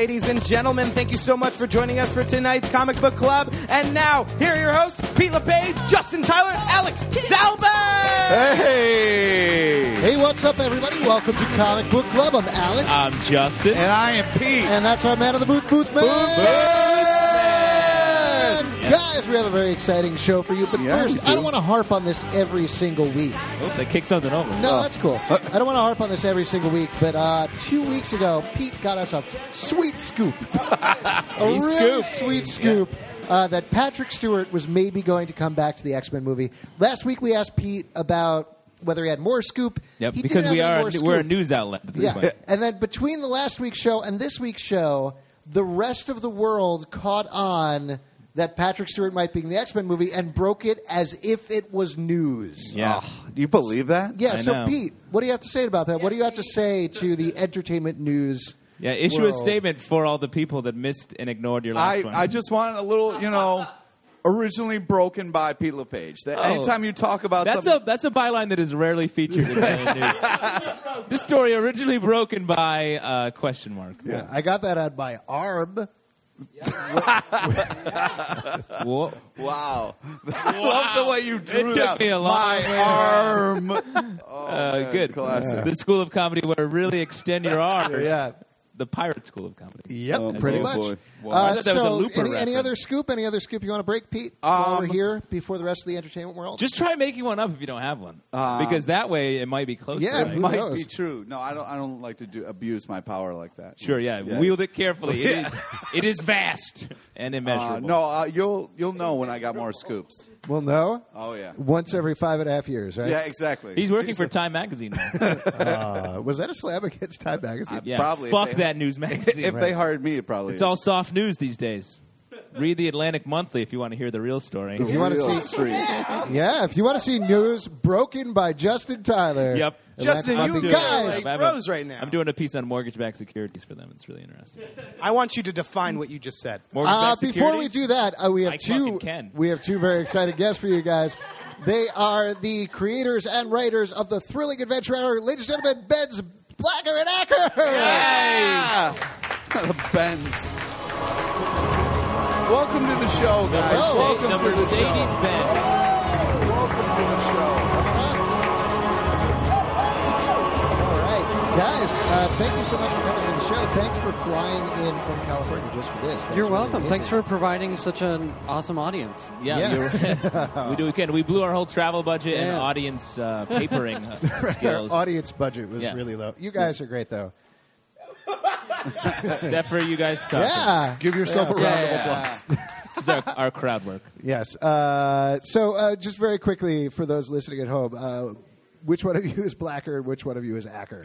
ladies and gentlemen. Thank you so much for joining us for tonight's Comic Book Club. And now, here are your hosts, Pete LePage, Justin Tyler, and Alex Zalba! Hey! Hey, what's up, everybody? Welcome to Comic Book Club. I'm Alex. I'm Justin. And I am Pete. And that's our man of the booth, Boothman. Guys, we have a very exciting show for you. But first, I don't want to harp on this every single week. Oops, I kicked something over. No, that's cool. I don't want to harp on this every single week, but 2 weeks ago, Pete got us a sweet scoop. Sweet scoop. That Patrick Stewart was maybe going to come back to the X-Men movie. Last week, we asked Pete about whether he had more scoop. Yep, he because we're a news outlet at this point. And then between the last week's show and this week's show, the rest of the world caught on that Patrick Stewart might be in the X-Men movie and broke it as if it was news. Yeah. Do you believe that? Yeah, I so know. Pete, what do you have to say about that? What do you have to say to the entertainment news? Yeah, issue world? a statement for all the people that missed and ignored your last one. I just want a little, originally broken by Pete LePage. That anytime you talk about something... That's a byline that is rarely featured in the news. This story originally broken by question mark. Yeah, I got that on my arm. Whoa. Wow. I love the way you drew It that. took me a long My way. arm. Good. Classic. The school of comedy where really extend your arms. Yeah. The pirate school of comedy. Yep, pretty much. boy. I thought that was a So, Looper any reference. other scoop? Any other scoop you want to break, Pete? While we're here before the rest of the entertainment world. Just try making one up if you don't have one, because that way it might be close. Yeah, to who it. Might knows? be true. No, I don't like to abuse my power like that. Sure, yeah. Wield it carefully. It is vast and immeasurable. You'll know when I got more scoops. We'll know Oh yeah. once every 5.5 years, right? Yeah, exactly. He's working for Time Magazine now. Was that a slam against Time Magazine? Yeah, Probably, fuck if they- that news magazine. If they hired me, it probably It's all soft news these days. Read the Atlantic Monthly if you want to hear the real story. If you want to see, street. yeah, if you want to see news broken by Justin Tyler. Yep. Justin, Atlantic you Monthly. guys guys. I have rose right now. I'm doing a piece on mortgage-backed securities for them. It's really interesting. I want you to define what you just said. Mortgage-backed Before we securities? do that, we have I fucking two. can. We have two very excited guests for you guys. They are the creators and writers of the thrilling adventure hour, ladies and gentlemen, Ben's Blacker and Acker. Yeah. The Benz. Welcome to the show, guys. Welcome the to the Mercedes show. Benz. Welcome to the show. All right, guys, thank you so much for coming to the show. Thanks for flying in from California just for this. Thanks You're for welcome. being Thanks here. for providing such an awesome audience. Yeah. We do again. We blew our whole travel budget and Yeah. audience papering Our skills. audience budget was Yeah. really low. You guys are great, though. Except for you guys talking. Yeah. Give yourself a round of Yeah. applause. This is our crowd work. Yes. So just very quickly, for those listening at home, which one of you is Blacker and which one of you is Acker?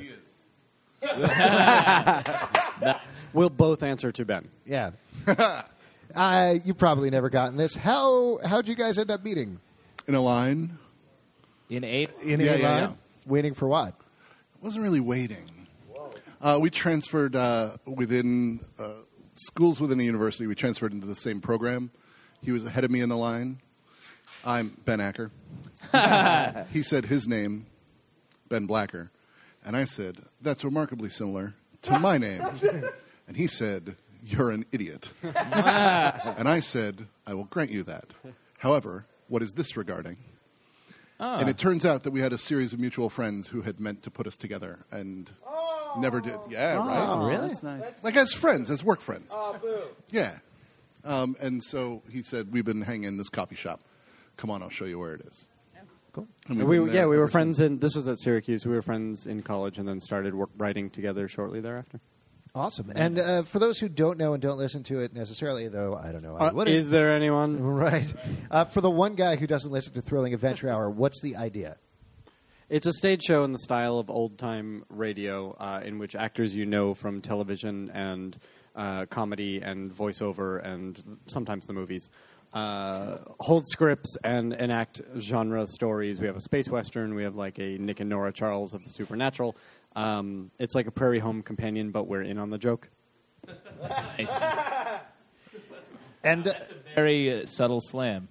We'll both answer to Ben. Yeah. You probably never gotten this. How'd you guys end up meeting? In a line. In 8. In Yeah, a yeah, line? yeah. Waiting for what? Wasn't really waiting. We transferred within schools within the university. We transferred into the same program. He was ahead of me in the line. I'm Ben Acker. He said his name, Ben Blacker. And I said, that's remarkably similar to my name. And he said, you're an idiot. And I said, I will grant you that. However, what is this regarding? And it turns out that we had a series of mutual friends who had meant to put us together and never did. Yeah, right. Really? That's nice. Like as friends, as work friends. Oh, boo. Yeah. And so he said, we've been hanging in this coffee shop. Come on, I'll show you where it is. Cool. And we've We been there were ever friends since. this was at Syracuse. We were friends in college and then started writing together shortly thereafter. Awesome. And for those who don't know and don't listen to it necessarily, though, I don't know. I wouldn't. Is there anyone? Right. For the one guy who doesn't listen to Thrilling Adventure Hour, what's the idea? It's a stage show in the style of old-time radio in which actors you know from television and comedy and voiceover and sometimes the movies hold scripts and enact genre stories. We have a space western. We have like a Nick and Nora Charles of the Supernatural. It's like a Prairie Home Companion, but we're in on the joke. Nice. And Very subtle slam.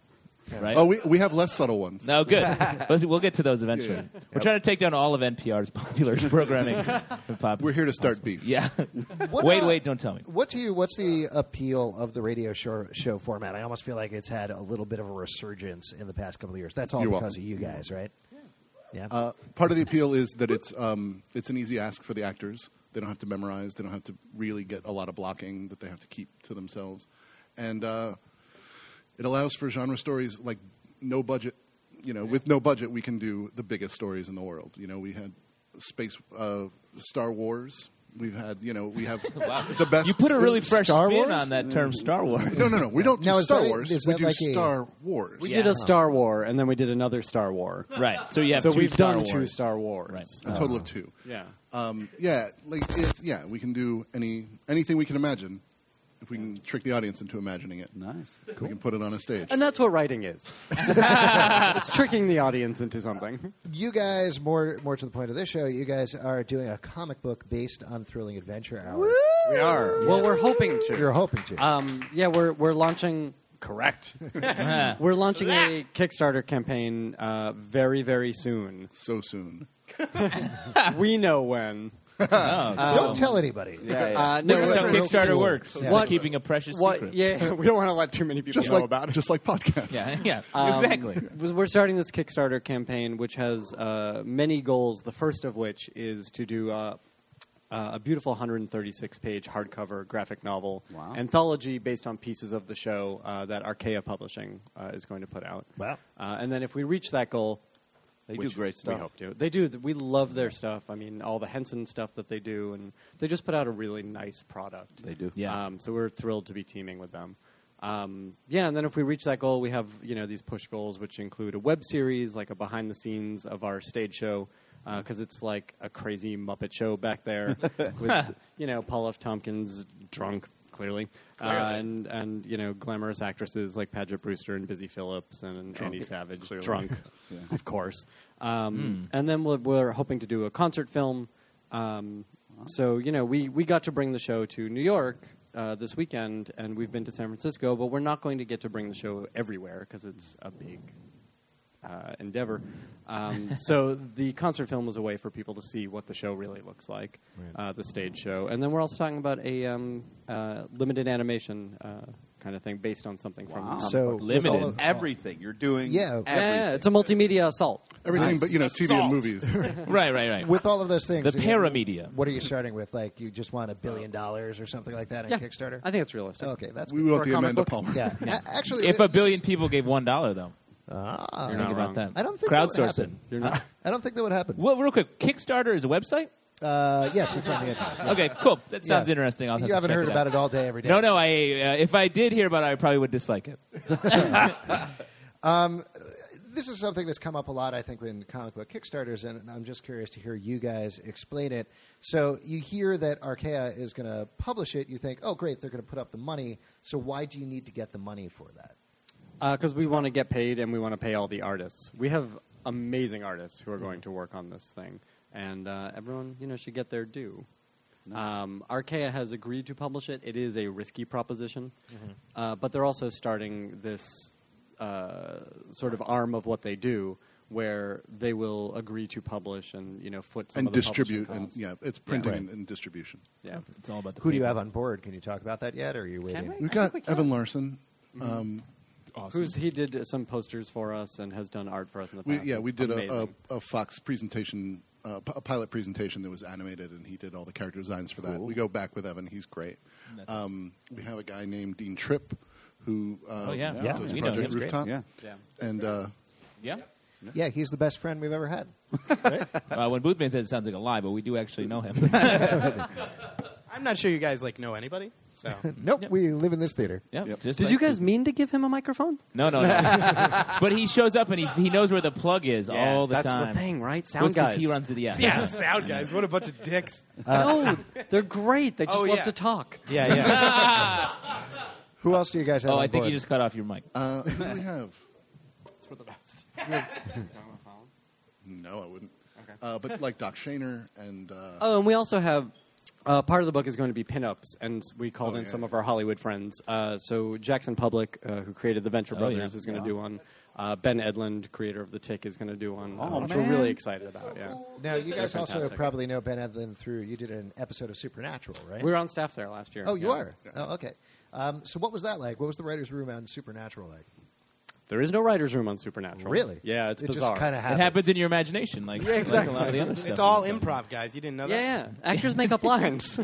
right? Oh, we have less subtle ones. No, good. We'll get to those eventually. We're trying to take down all of NPR's popular programming. We're here to start beef. Yeah. What, Wait, don't tell me. What's the appeal of the radio show format? I almost feel like it's had a little bit of a resurgence in the past couple of years. That's all You're because welcome. of you guys, right? Yeah. Part of the appeal is that it's an easy ask for the actors. They don't have to memorize. They don't have to really get a lot of blocking that they have to keep to themselves. And it allows for genre stories like no budget. With no budget, we can do the biggest stories in the world. We had Star Wars. We've had, we have the best. You put a really fresh Star spin Wars? on that term, Star Wars. No. We don't do Now, is Star that- Wars. is We that do like a- Star Wars. We did a Star War, and then we did another Star War. Right. So you have So two we've Star done Wars. 2 Star Wars. Right. A total of 2. Yeah. We can do anything we can imagine if we can trick the audience into imagining it. Nice. We can put it on a stage. And that's what writing is. It's tricking the audience into something. You guys, more to the point of this show, you guys are doing a comic book based on Thrilling Adventure Hour. We are. Well, we're hoping to. You're hoping to. We're launching. Correct. We're launching a Kickstarter campaign very, very soon. So soon. We know when. Don't tell anybody. No, That's how we're- Kickstarter works. It's What- like keeping a precious secret. Yeah, we don't want to let too many people Just know like about it. just like podcasts. Yeah, exactly. We're starting this Kickstarter campaign, which has many goals. The first of which is to do a beautiful 136-page hardcover graphic novel anthology based on pieces of the show that Archaea Publishing is going to put out. Wow. And then if we reach that goal, They do which great stuff. we hope to. They do. We love their stuff. I mean, all the Henson stuff that they do, and they just put out a really nice product. They do. Yeah. So we're thrilled to be teaming with them. And then if we reach that goal, we have these push goals, which include a web series, like a behind the scenes of our stage show, because it's like a crazy Muppet show back there with Paul F. Tompkins drunk. Clearly. And glamorous actresses like Padgett Brewster and Busy Phillips and Andy Savage, Clearly. drunk, of course. And then we're hoping to do a concert film. So we got to bring the show to New York this weekend, and we've been to San Francisco, but we're not going to get to bring the show everywhere because it's a big endeavor. So the concert film was a way for people to see what the show really looks like, the stage show. And then we're also talking about a limited animation kind of thing based on something from the comic So book. Limited. Everything. You're doing Yeah. everything. Yeah, it's a multimedia assault. Everything but TV and movies. Right. With all of those things, The paramedia. What are you starting with? Like, you just want $1 billion or something like that in Kickstarter? I think it's realistic. Okay, that's We good. want For the a comic Amanda book? Palmer. Yeah. Actually, If 1 billion people gave $1, though. You're Think not about wrong. that. I don't think that would Crowdsourcing. happen. You're not. I don't think that would happen. Well, real quick, Kickstarter is a website? Yes, it's on the internet. Okay, cool. That sounds Yeah. interesting. I'll have You to haven't check heard it about out. it all day, every day. No. If I did hear about it, I probably would dislike it. This is something that's come up a lot, I think, in comic book Kickstarters, and I'm just curious to hear you guys explain it. So you hear that Archaea is going to publish it. You think, oh, great, they're going to put up the money. So why do you need to get the money for that? Because we want to get paid and we want to pay all the artists. We have amazing artists who are going to work on this thing, and everyone should get their due. Archaea has agreed to publish it. It is a risky proposition, but they're also starting this sort of arm of what they do, where they will agree to publish and foot some And of the distribute. publishing And costs. it's printing Right. and distribution. Yeah. It's all about the Who do you paper. have on board? Can you talk about that yet, or are you waiting? we? We've I got think we can. Evan Larson. Awesome. He did some posters for us and has done art for us in the past. We It's did amazing. a Fox presentation, a pilot presentation that was animated, and he did all the character designs for that. We go back with Evan. He's great. We have a guy named Dean Tripp who yeah. does We know Project him. Rooftop. Yeah. Yeah. And Yeah. Yeah, he's the best friend we've ever had. When Boothman said it sounds like a lie, but we do actually know him. I'm not sure you guys know anybody. So Nope, we live in this theater. Yeah. just Did like you guys mean to give him a microphone? No. But he shows up and he knows where the plug is all the that's time. the thing, right? Well, Sound it's 'cause guys. he runs the yeah, sound guys. What a bunch of dicks. No, they're great. They just Oh, love yeah. to talk. Yeah. Who else do you guys have Oh, on I think board? you just cut off your mic. who do we have? It's for the best. No, I wouldn't. But like Doc Shaner and Oh, and we also have Part of the book is going to be pinups, and we called in some of our Hollywood friends. So Jackson Public, who created the Venture Brothers, is going to do one. Ben Edlund, creator of The Tick, is going to do one, which we're really excited about. Yeah. Now, you guys also fantastic. probably know Ben Edlund through, you did an episode of Supernatural, right? We were on staff there last year. Oh, you Yeah. are? Oh, okay. So what was that like? What was the writer's room on Supernatural like? There is no writer's room on Supernatural. Really? Yeah, it's it bizarre. just kind of It happens in your imagination, like, like a lot of the other stuff. It's all improv, guys. You didn't know that? Yeah. Actors make up lines.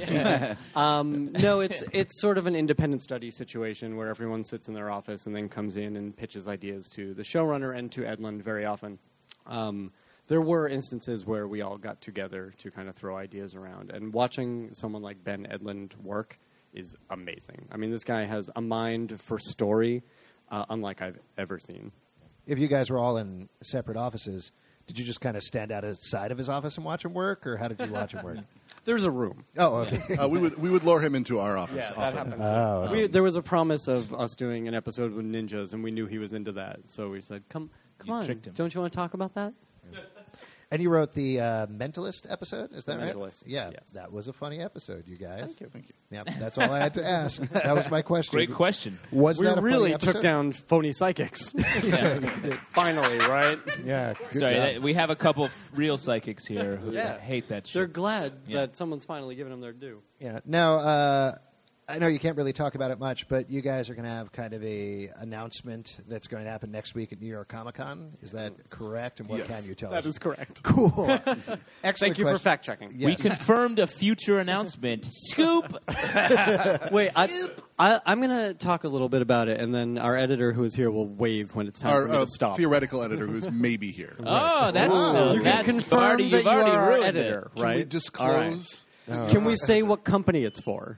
No, it's sort of an independent study situation where everyone sits in their office and then comes in and pitches ideas to the showrunner and to Edlund very often. There were instances where we all got together to kind of throw ideas around. And watching someone like Ben Edlund work is amazing. I mean, this guy has a mind for story unlike I've ever seen. If you guys were all in separate offices, did you just kind of stand outside of his office and watch him work, or how did you watch him work? There's a room. Oh, okay. We would lure him into our office. Yeah, that often. happens. There was a promise of us doing an episode with ninjas, and we knew he was into that. So we said, come on, tricked him. don't you want to talk about that? And you wrote the Mentalist episode, is that The right? Mentalists, Yeah, yes. that was a funny episode, you guys. Thank you. Yep, that's all I had to ask. That was my question. Great question. Was We that a funny really episode? took down phony psychics. Finally, right? Yeah, good Sorry, job. we have a couple real psychics here who Yeah. hate that They're shit. glad Yeah. that someone's finally giving them their due. Yeah. Now, I know you can't really talk about it much, but you guys are going to have kind of a announcement that's going to happen next week at New York Comic Con. Is that correct? And what Yes. can you tell That us? is correct. Cool. Excellent. Thank you for question. fact checking. Yes. We confirmed a future announcement. Scoop! Wait, I'm going to talk a little bit about it, and then our editor who is here will wave when it's time for me Our to stop. theoretical editor who's maybe here. Oh, that's You can that's confirm already, that you've you already are our ruined editor, it. Can right? we disclose? Can we say what company it's for?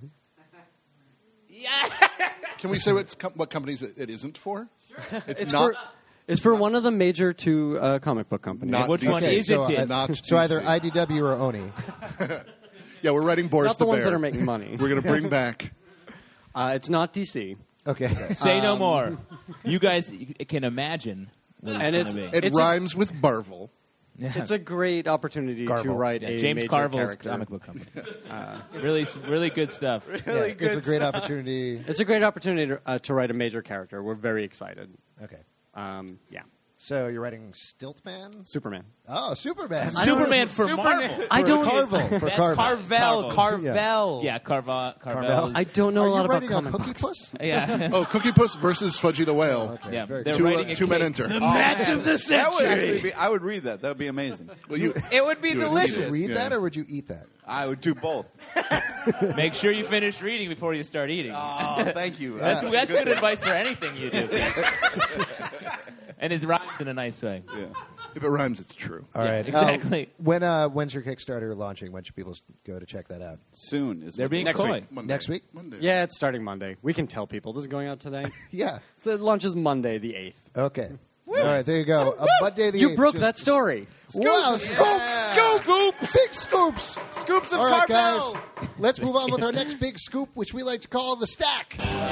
Can we say what companies it isn't for? It's It's for one of the major two comic book companies. Not Which DC. one isn't so, it? Not so either DC. IDW or Oni. Yeah, we're writing Boris Not the ones Bear. that are making money. We're going to bring back. It's not DC. Okay. Say no more. You guys can imagine what And it's it's- going to be. It rhymes with Barvel. It's a great opportunity to Garble. write Yeah, a James major Carville's character. comic book company. Really good stuff. Yeah, it's a great opportunity. It's a great opportunity to write a major character. We're very excited. Okay. Yeah. So you're writing Stiltman? Superman. Oh, Superman. Superman for Marvel. I don't. Carvel. For That's Carvel. Carvel. Yeah, Carvel. I don't know Are a lot you about writing a comic Cookie books. Puss? Yeah. Oh, Cookie Puss versus Fudgy the Whale. Okay, Yeah, very they're good. writing a Two men cake. enter. Match of the That would actually century. be. I would read that. That would be amazing. Well, you, It would be You would delicious. eat it. Read Yeah. that, or would you eat that? I would do both. Make sure you finish reading before you start eating. Oh, thank you. That's good advice for anything you do. And it rhymes in a nice way. Yeah. if it rhymes, it's true. All Yeah, right. exactly. When's your Kickstarter launching? When should people go to check that out? Soon is They're being next coy. week. Monday. Next week? Monday. Yeah, it's starting Monday. We can tell people. This is going out today. Yeah. So it launches Monday the 8th. Okay. All right, there you go. Monday the You 8th, broke just- that story. Wow, scoops! Big scoops! Scoops of All right, Carvel. guys. Let's move on with our next big scoop, which we like to call the stack.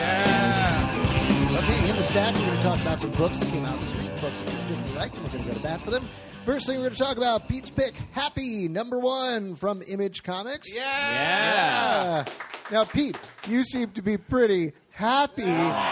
Okay, in the stack, we're going to talk about some books that came out this week, books that we particularly liked, and we're going to go to bat for them. First thing we're going to talk about, Pete's pick, Happy, #1 from Image Comics. Yeah. Now, Pete, you seem to be pretty happy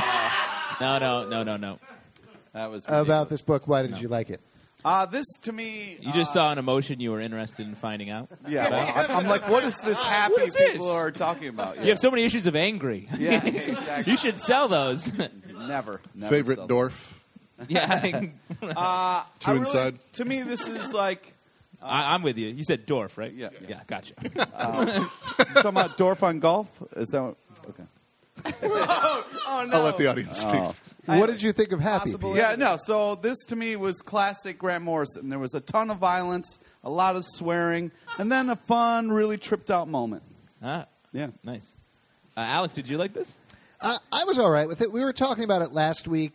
No. That was about this book. Why did you like it? This to me. You just saw an emotion you were interested in finding out. Yeah, I'm like, what is this happy What is this? people are talking about? You have so many issues of angry. Yeah, exactly. You should sell those. Never. Favorite sell. dwarf. Yeah. True inside. To me, this is like. I'm with you. You said dwarf, right? Yeah. Yeah, gotcha. Talking about Dwarf on Golf? Is that what? Okay. Oh, no. I'll let the audience speak. What did you think of Happy? Possible- Pete? Yeah, no. So this to me was classic Grant Morrison. There was a ton of violence, a lot of swearing, and then a fun, really tripped out moment. Ah, Yeah. nice. Alex, did you like this? I was all right with it. We were talking about it last week.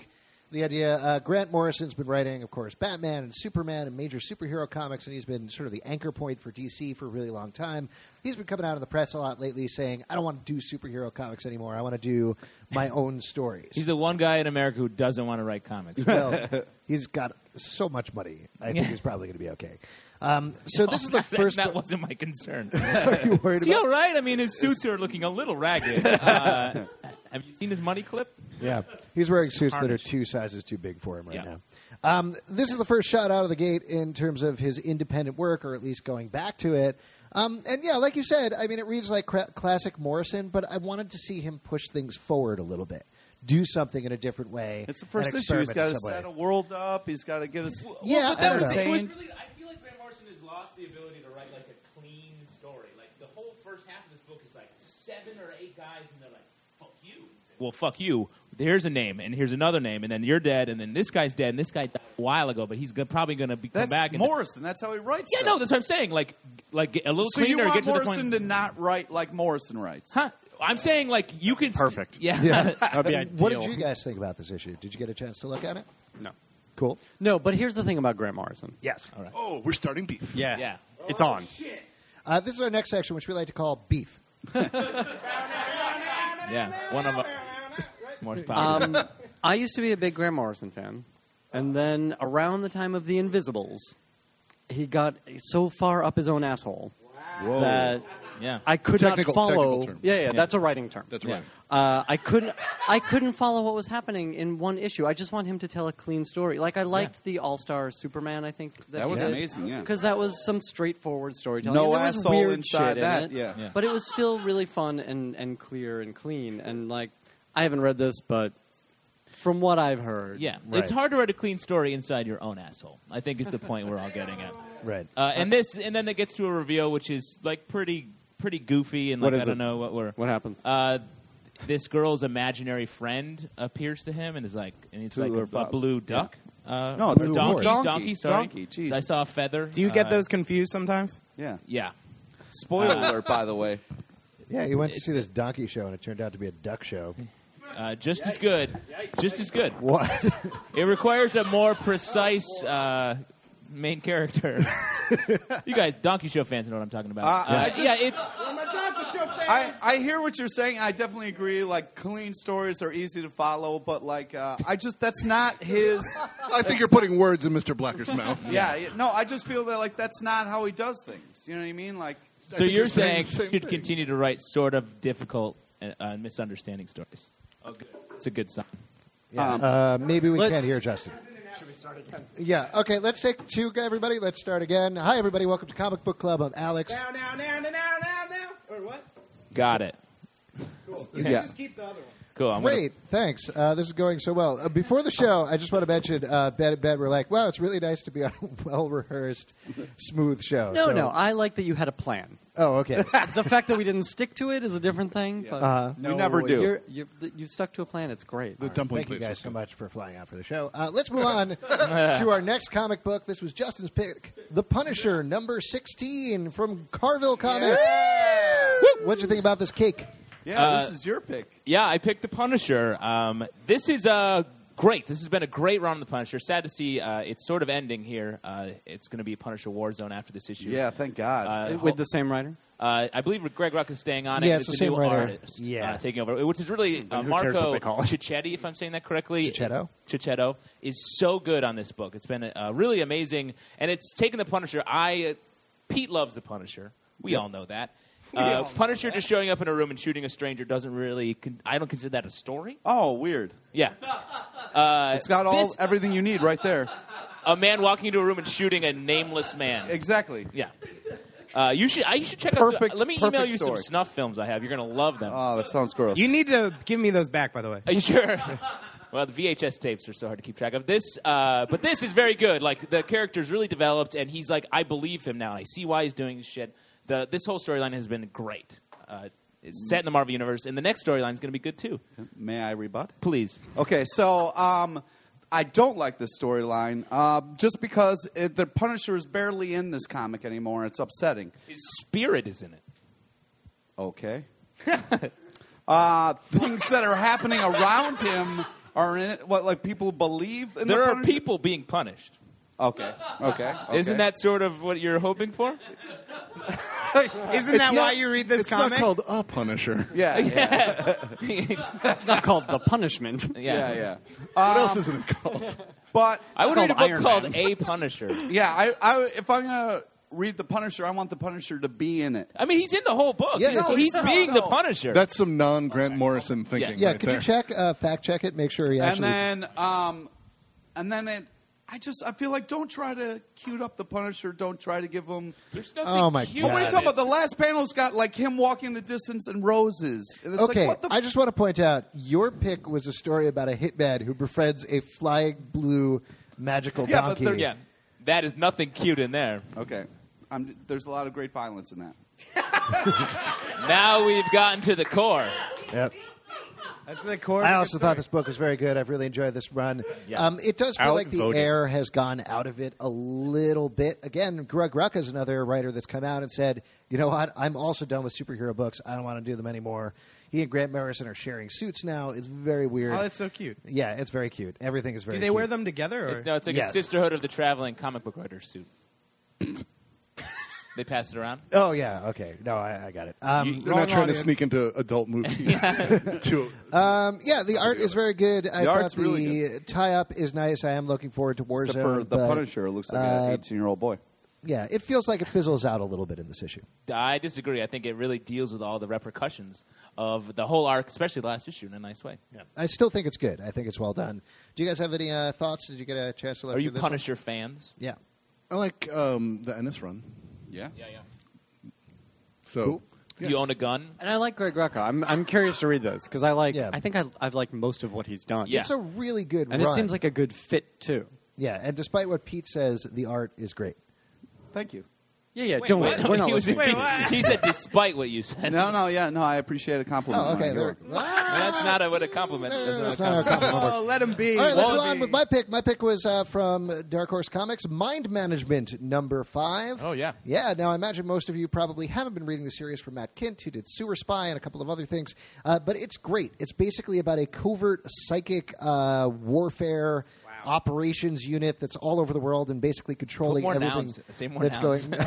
the idea. Grant Morrison's been writing, of course, Batman and Superman and major superhero comics, and he's been sort of the anchor point for DC for a really long time. He's been coming out in the press a lot lately saying, I don't want to do superhero comics anymore. I want to do my own stories. He's the one guy in America who doesn't want to write comics. Well, he's got so much money. I think he's probably going to be okay. So this is the first... That wasn't my concern. Are you worried Is he about? all right? I mean, his suits are looking a little ragged. Have you seen his money clip? Yeah, he's wearing suits that are Carnage. 2 sizes too big for him right Yeah. now. This is the first shot out of the gate in terms of his independent work, or at least going back to it. And yeah, like you said, I mean, it reads like classic Morrison, but I wanted to see him push things forward a little bit, do something in a different way. It's the first and issue. He's got to experiment in set some a way. world up. He's got to get us. Yeah, I don't know. It was entertained. really, I feel like Grant Morrison has lost the ability to write like a clean story. Like the whole first half of this book is like 7 or 8 guys, and they're like, "Fuck you." Well, fuck you. Here's a name, and here's another name, and then you're dead, and then this guy's dead, and this guy died a while ago, but he's probably going to come That's back. And Morrison. That's how he writes. yeah, stuff. no, that's what I'm saying. Like get a little So you cleaner, want get to the Morrison point. to not write like Morrison writes? Huh? I'm saying like you can Perfect. Yeah. That would be ideal. What did you guys think about this issue? Did you get a chance to look at it? No. Cool. No, but here's the thing about Grant Morrison. Yes. All right. Oh, we're starting beef. Yeah. Yeah. It's on. This is our next section, which we like to call beef. Yeah. One of our most popular. I used to be a big Grant Morrison fan, and then around the time of The Invisibles, he got so far up his own asshole that yeah. I could not Technical follow. term. Yeah, that's a writing term. That's Yeah. right. I couldn't follow what was happening in one issue. I just want him to tell a clean story. Like I liked the All-Star Superman. I think That was amazing. Yeah. because that was some straightforward storytelling. No and there was asshole weird inside shit that, in it, yeah. Yeah. but it was still really fun and clear and clean. And like I haven't read this, but from what I've heard, Yeah, Right. it's hard to write a clean story inside your own asshole. I think is the point we're all getting at. Right. And then it gets to a reveal which is like pretty goofy and What like is I don't it? know what we're. what happens? This girl's imaginary friend appears to him and is like, and it's like Blue a blue duck. No, it's a horse. donkey. Sorry, Donkey, So I Jesus. saw a feather. Do you get those confused sometimes? Yeah. Yeah. Spoiler alert, by the way. Yeah, you went to see this donkey show, and it turned out to be a duck show. Just as good. Just as good. What? It requires a more precise main character. You guys, Donkey Show fans know what I'm talking about. I just- yeah, it's I'm a Donkey Show fan. I hear what you're saying. I definitely agree. Like clean stories are easy to follow, but like that's not his. I think you're putting words in Mr. Blacker's mouth. No, I just feel that like that's not how he does things. You know what I mean? Like so think you're you're saying saying the same you should thing. continue to write sort of difficult misunderstanding stories. Oh, good. It's a good sign. Yeah. Maybe we let- can't hear Justin. Should we start again? Yeah. Okay. Let's take 2, everybody. Let's start again. Hi, everybody. Welcome to Comic Book Club. I'm Alex. Now. Or what? Got it. yeah. Just keep the other one. Cool. I'm Great. Thanks. This is going so well. Before the show, I just want to mention, Ben and Ben were like, wow, it's really nice to be on a well-rehearsed, smooth show. no, So- no. I like that you had a plan. Oh, okay. The fact that we didn't stick to it is a different thing. But We never do. You stuck to a plan. It's great. The dumpling Thank you place guys was so good. much for flying out for the show. Let's move on to our next comic book. This was Justin's pick, The Punisher, number 16 from Carville Comics. What'd you think about this cake? Yeah, this is your pick. Yeah, I picked the Punisher. This is great. This has been a great run on the Punisher. Sad to see it's sort of ending here. It's going to be Punisher Warzone after this issue. Yeah, thank God. With the same writer? I believe Greg Ruck is staying on it. Yeah, It's it's a the new same writer. artist Yeah. taking over, which is really who cares Marco what they call it? Cicchetti, if I'm saying that correctly. Cichetto? is so good on this book. It's been really amazing, and it's taken the Punisher. Pete loves the Punisher. We all know that. Punisher just showing up in a room and shooting a stranger doesn't really. I don't consider that a story. Oh, weird. Yeah, It's got everything you need right there. a man walking into a room and shooting a nameless man. Exactly. Yeah. You should check out. Perfect- Let me email perfect you some story. snuff films I have. You're gonna love them. Oh, that sounds gross. You need to give me those back, by the way. Are you sure? Well, the VHS tapes are so hard to keep track of. But this is very good. Like the character's really developed, and he's like, I believe him now, and I see why he's doing this shit. This whole storyline has been great. It's set in the Marvel universe, and the next storyline is going to be good too. May I rebut? Please. Okay, so I don't like this storyline just because the Punisher is barely in this comic anymore. It's upsetting. His spirit is in it. Okay. Things that are happening around him are in it. What, like people believe in There the are Punisher? people being punished. Okay. Isn't that sort of what you're hoping for? Isn't that why you read this it's comic? not called A Punisher. Yeah. It's not called The Punishment. Yeah. What else isn't it called? But I would read a called book Iron called Man. A Punisher. yeah, I if I'm gonna read the Punisher, I want the Punisher to be in it. I mean, he's in the whole book. Yeah, so no, he's no, being the no. Punisher. That's some non-Grant Morrison thinking. Yeah, right could there. you check, fact check it, make sure he actually. And then I feel like don't try to cute up the Punisher. Don't try to give him. There's nothing Oh, my cute God. But what are you about talking about? this. The last panel's got like him walking the distance and roses. And it's Okay, like, what the I just want to point out your pick was a story about a hitman who befriends a flying blue magical Yeah, but donkey. they're- Yeah, that is nothing cute in there. Okay. There's a lot of great violence in that. Now we've gotten to the core. Yep. That's the core. I also thought this book was very good. I've really enjoyed this run. Yeah. It does feel like the Outvoted. air has gone out of it a little bit. Again, Greg Rucka is another writer that's come out and said, you know what, I'm also done with superhero books. I don't want to do them anymore. He and Grant Morrison are sharing suits now. It's very weird. Oh, that's so cute. Yeah, it's very cute. Everything is very Do they cute. wear them together? Or? It's like Yeah. a sisterhood of the traveling comic book writer suit. They pass it around. Oh, yeah, okay. No, I got it. They're Wrong not trying audience. to sneak into adult movies. To- Yeah, the art is very good. I thought art's really the tie-up is nice. I am looking forward to Warzone. Except for the but, Punisher, it looks like an 18-year-old boy. Yeah, it feels like it fizzles out a little bit in this issue. I disagree. I think it really deals with all the repercussions of the whole arc, especially the last issue, in a nice way. Yeah. I still think it's good. I think it's well done. Do you guys have any thoughts? Did you get a chance to look Are you through this Punisher fans? one? Yeah. I like the Ennis run. Yeah. Yeah. So Cool. You own a gun? And I like Greg Rucka. I'm curious to read this because I like. Yeah. I think I've liked most of what he's done. Yeah. It's a really good and run. it seems like a good fit too. Yeah, and despite what Pete says, the art is great. Thank you. Yeah. Wait, Don't what? worry. We're not he, was, listening. Wait, what? he said despite what you said. No, I appreciate a compliment. Oh, okay. Mike. There. That's not what a compliment is. That's not how a compliment works. Oh, let him be. All right, let's Let go him on be. with my pick. My pick was from Dark Horse Comics, Mind Management #5. Oh, yeah. Yeah, now I imagine most of you probably haven't been reading the series from Matt Kint, who did Sewer Spy and a couple of other things. But it's great. It's basically about a covert psychic warfare operations unit that's all over the world and basically controlling Put more everything nouns. Say more that's nouns. going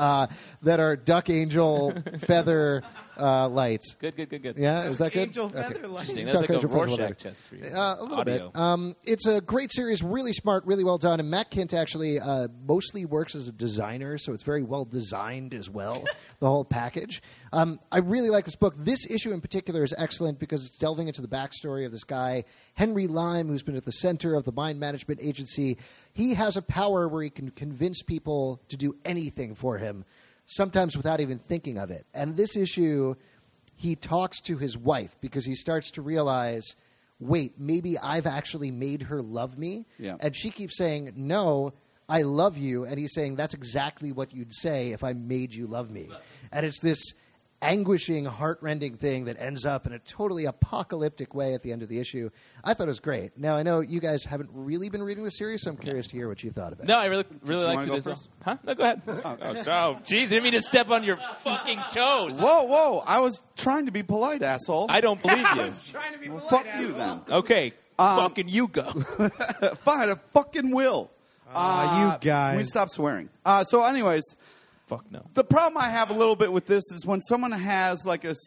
that are Duck Angel feather lights. Good. Yeah, is that good? Angel Okay. feather lights. Interesting. That's Duck like a Angel feather Rorschach lights. test for you. A little Audio. bit. It's a great series, really smart, really well done. And Matt Kint actually mostly works as a designer, so it's very well designed as well, the whole package. I really like this book. This issue in particular is excellent because it's delving into the backstory of this guy, Henry Lime, who's been at the center of the Mind Management Agency. He has a power where he can convince people to do anything for him, sometimes without even thinking of it. And this issue, he talks to his wife because he starts to realize, wait, maybe I've actually made her love me. Yeah. And she keeps saying, no, I love you. And he's saying, that's exactly what you'd say if I made you love me. And it's this anguishing, heart-rending thing that ends up in a totally apocalyptic way at the end of the issue. I thought it was great. Now, I know you guys haven't really been reading the series, so I'm curious to hear what you thought about it. No, I really you liked wanna it go as well. first? Huh? No, go ahead. Oh, so, geez, I didn't mean to step on your fucking toes. Whoa! I was trying to be polite, asshole. I don't believe I you. was trying to be polite, Fuck you asshole. then. Okay, fucking you go. Fine, I fucking will. You guys. We stop swearing. So, anyways, Fuck no. the problem I have a little bit with this is when someone has like a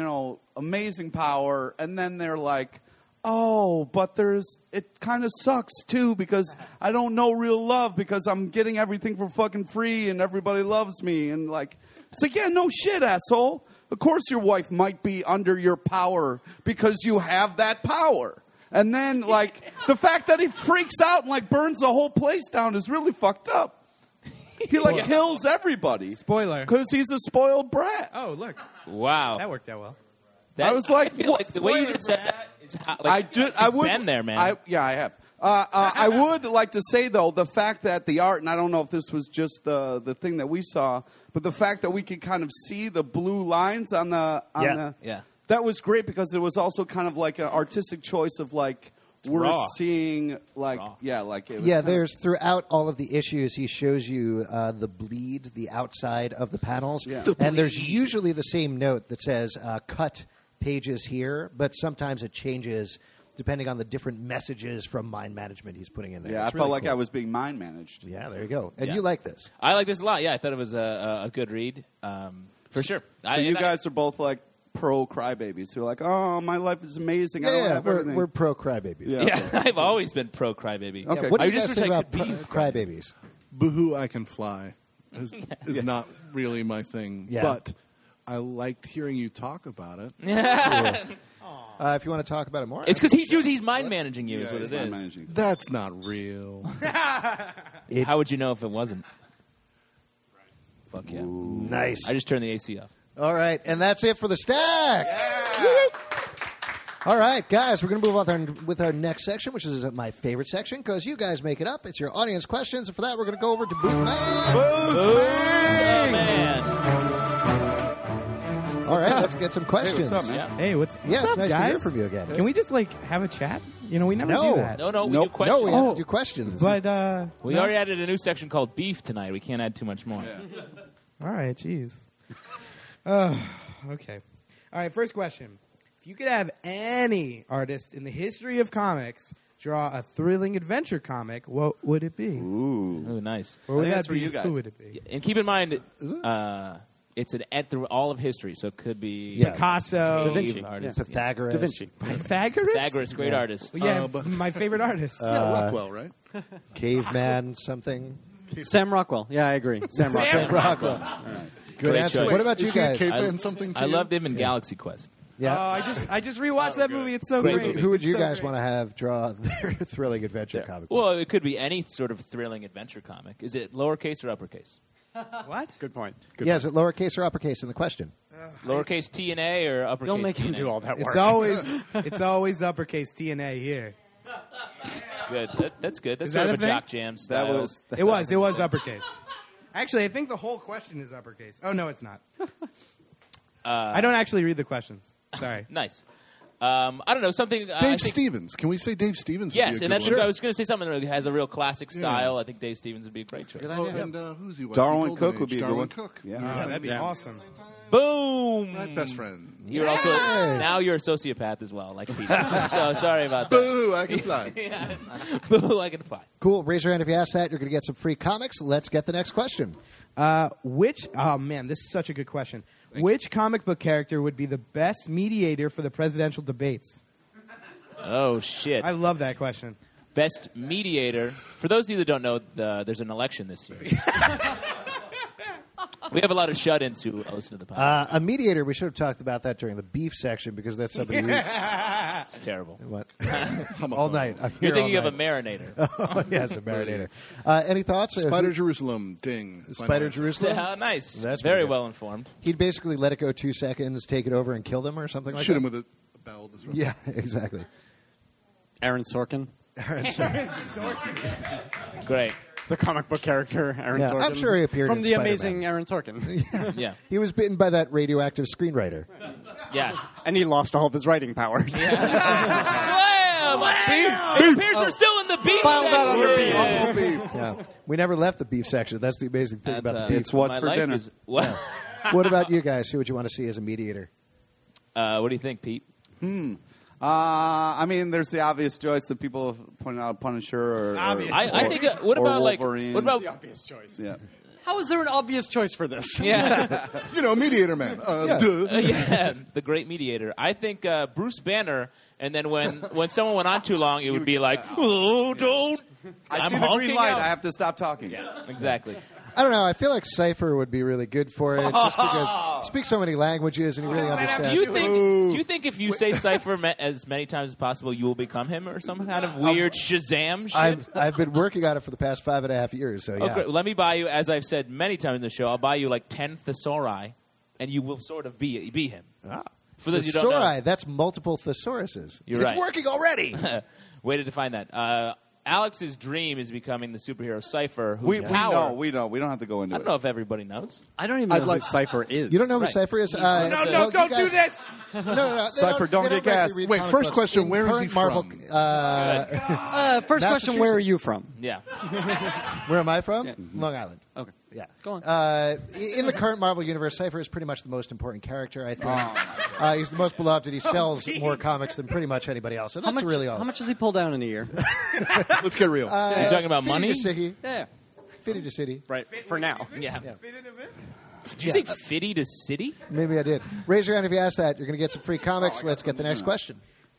amazing power, and then they're like, oh, but it kind of sucks too because I don't know real love because I'm getting everything for fucking free and everybody loves me, and like it's like, yeah, no shit, asshole. Of course your wife might be under your power because you have that power. And then like the fact that he freaks out and like burns the whole place down is really fucked up. He like kills everybody. Spoiler. Because he's a spoiled brat. Oh, look. Wow. That worked out well. That- I was like, I feel like the way you Spoiler just said for that is how, like, I would. been there, man. I have. I would like to say though the fact that the art, and I don't know if this was just the thing that we saw, but the fact that we could kind of see the blue lines on the Yeah. that was great because it was also kind of like an artistic choice of like we're raw. seeing like raw. yeah like it was Yeah, kind of- there's throughout all of the issues, he shows you the bleed, the outside of the panels. Yeah. And there's usually the same note that says cut pages here, but sometimes it changes depending on the different messages from mind management he's putting in there. Yeah, I It's felt really like cool. I was being mind managed. Yeah, there you go. And Yeah. you like this. I like this a lot. Yeah, I thought it was a good read. For sure. So you guys are both like pro crybabies who are like, oh, my life is amazing. I don't have everything. we're pro crybabies. Yeah. Yeah, I've always been pro crybaby. Okay. What do I you just guys wish think I about could be crybabies? Boohoo, I Can Fly is not really my thing, Yeah. but I liked hearing you talk about it. If you want to talk about it more, It's because he's mind managing you, is Yeah, what he's it mind is. managing. That's not real. How would you know if it wasn't? Fuck yeah. nice. I just turned the AC off. All right, and that's it for the stack. All right, guys, we're going to move on with our next section, which is my favorite section because you guys make it up. It's your audience questions, and for that, we're going to go over to Booth Man. Oh, man. All right, let's get some questions. Hey, what's up, man? Yeah. Hey, what's Yes, up, nice to guys? hear from you again. Can we just have a chat? You know, we never No. do that. No, we Nope. do questions. No, we have to do questions. But We already added a new section called Beef tonight. We can't add too much more. all right, jeez. Okay. All right, first question. If you could have any artist in the history of comics draw a thrilling adventure comic, what would it be? Ooh. Oh, nice. Or would I think that that's for be? you guys. Who would it be? And keep in mind, it's an through all of history, so it could be Yeah. Picasso, Da Vinci. artist. Yeah. Pythagoras. Da Vinci. Pythagoras? Pythagoras, great artist. Well, yeah, but- my favorite artist. Rockwell, right? Caveman, something. Sam Rockwell. Yeah, I agree. Sam Rockwell. Sam Rockwell. Good Great answer. choice. What about you Is he a guys? caveman something to I you? loved him in Galaxy Quest. Yeah. I just rewatched that movie. It's so Great great. movie. Who would you It's so guys great. want to have draw their thrilling adventure comic? book? Well, it could be any sort of thrilling adventure comic. Is it lowercase or uppercase? What? Good point. Good Yeah, point. is it lowercase or uppercase in the question? Lowercase T and A or uppercase Don't make T him and A? do all that work. It's always uppercase TNA here. Good. That's good. That's Is sort that of a a thing? jock jam That style. was It was uppercase. Actually, I think the whole question is uppercase. Oh no, it's not. I don't actually read the questions. Sorry. Nice. I don't know, something... I Dave think, Stevens. Can we say Dave Stevens? Yes, would and be a that's good one? I was going to say something that has a real classic style. I think Dave Stevens would be a great choice. Oh, and who's he? Darwin Golden Cook Age. would be a good Darwin one. Cook. Yeah. Oh, that'd be awesome. Boom! Right, best friend. You're also now you're a sociopath as well, like Pete. So sorry about that. Boo! I can fly. Boo! I can fly. Cool. Raise your hand if you ask that. You're going to get some free comics. Let's get the next question. Oh man, this is such a good question. Which comic book character would be the best mediator for the presidential debates? Oh shit! I love that question. Best mediator. For those of you that don't know, there's an election this year. We have a lot of shut-ins who listen to the podcast. A mediator, we should have talked about that during the beef section because that's somebody who's... It's terrible. What? All night. I'm You're here thinking all of a night. marinator. Yes, a marinator. Any thoughts? Spider Jerusalem. Ding. Spider Jerusalem? How nice. That's very pretty good. well informed. He'd basically let it go 2 seconds, take it over, and kill them or something like Shoot that? him with a barrel disruptor. Yeah, exactly. Aaron Sorkin. Great. The comic book character, Aaron Yeah, Sorkin. I'm sure he appeared From in the Spider-Man. amazing Aaron Sorkin. Yeah. He was bitten by that radioactive screenwriter. Yeah. And he lost all of his writing powers. Slam! It appears we're still in the beef File that section. under beef. Oh, beef. Yeah, we never left the beef section. That's the amazing thing about the beef. It's what's my for life dinner. is- what? What about you guys? Who would you want to see as a mediator? What do you think, Pete? I mean, there's the obvious choice that people point out, Punisher or Obvious. I think. What or about Wolverine. What about? Obvious choice. Yeah. How is there an obvious choice for this? Yeah. You know, mediator man. Yeah. Duh. Yeah, the great mediator. I think Bruce Banner, and then when someone went on too long, it would be like, oh, don't. I I'm see the green honking light. out. I have to stop talking. Exactly. I don't know. I feel like Cypher would be really good for it, just because he speaks so many languages and he really Do understands. you think if you say Cypher as many times as possible, you will become him or some kind of weird Shazam shit? I've been working on it for the past 5.5 years. So yeah. Okay, let me buy you, as I've said many times in the show, I'll buy you like 10 thesauri, and you will sort of be him. For those you don't know, Thesauri, that's multiple thesauruses. You're it's right. working already. way to define that. Alex's dream is becoming the superhero Cypher, whose We power. know. We know. We don't have to go into I it. don't know if everybody knows. I don't even I'd know like- who Cypher is. You don't know who Right. Cypher is? No, well, you don't guys- do this. No. Cypher, don't get gas. regularly read Wait, comic first books. question, In where is current he Marvel, from? First question, where are you from? Yeah. Where am I from? Long Island. Okay. Yeah. Go on. In the current Marvel universe, Cypher is pretty much the most important character, I think. He's the most beloved, and he sells more comics than pretty much anybody else. And that's really all. How much does he pull down in a year? Let's get real. You're talking about Fitty money? to City. Yeah. Fitty to City. Right. For now. Yeah. Yeah. Did you say Fitty to City? Maybe I did. Raise your hand if you asked that. You're going to get some free comics. Let's get the next question.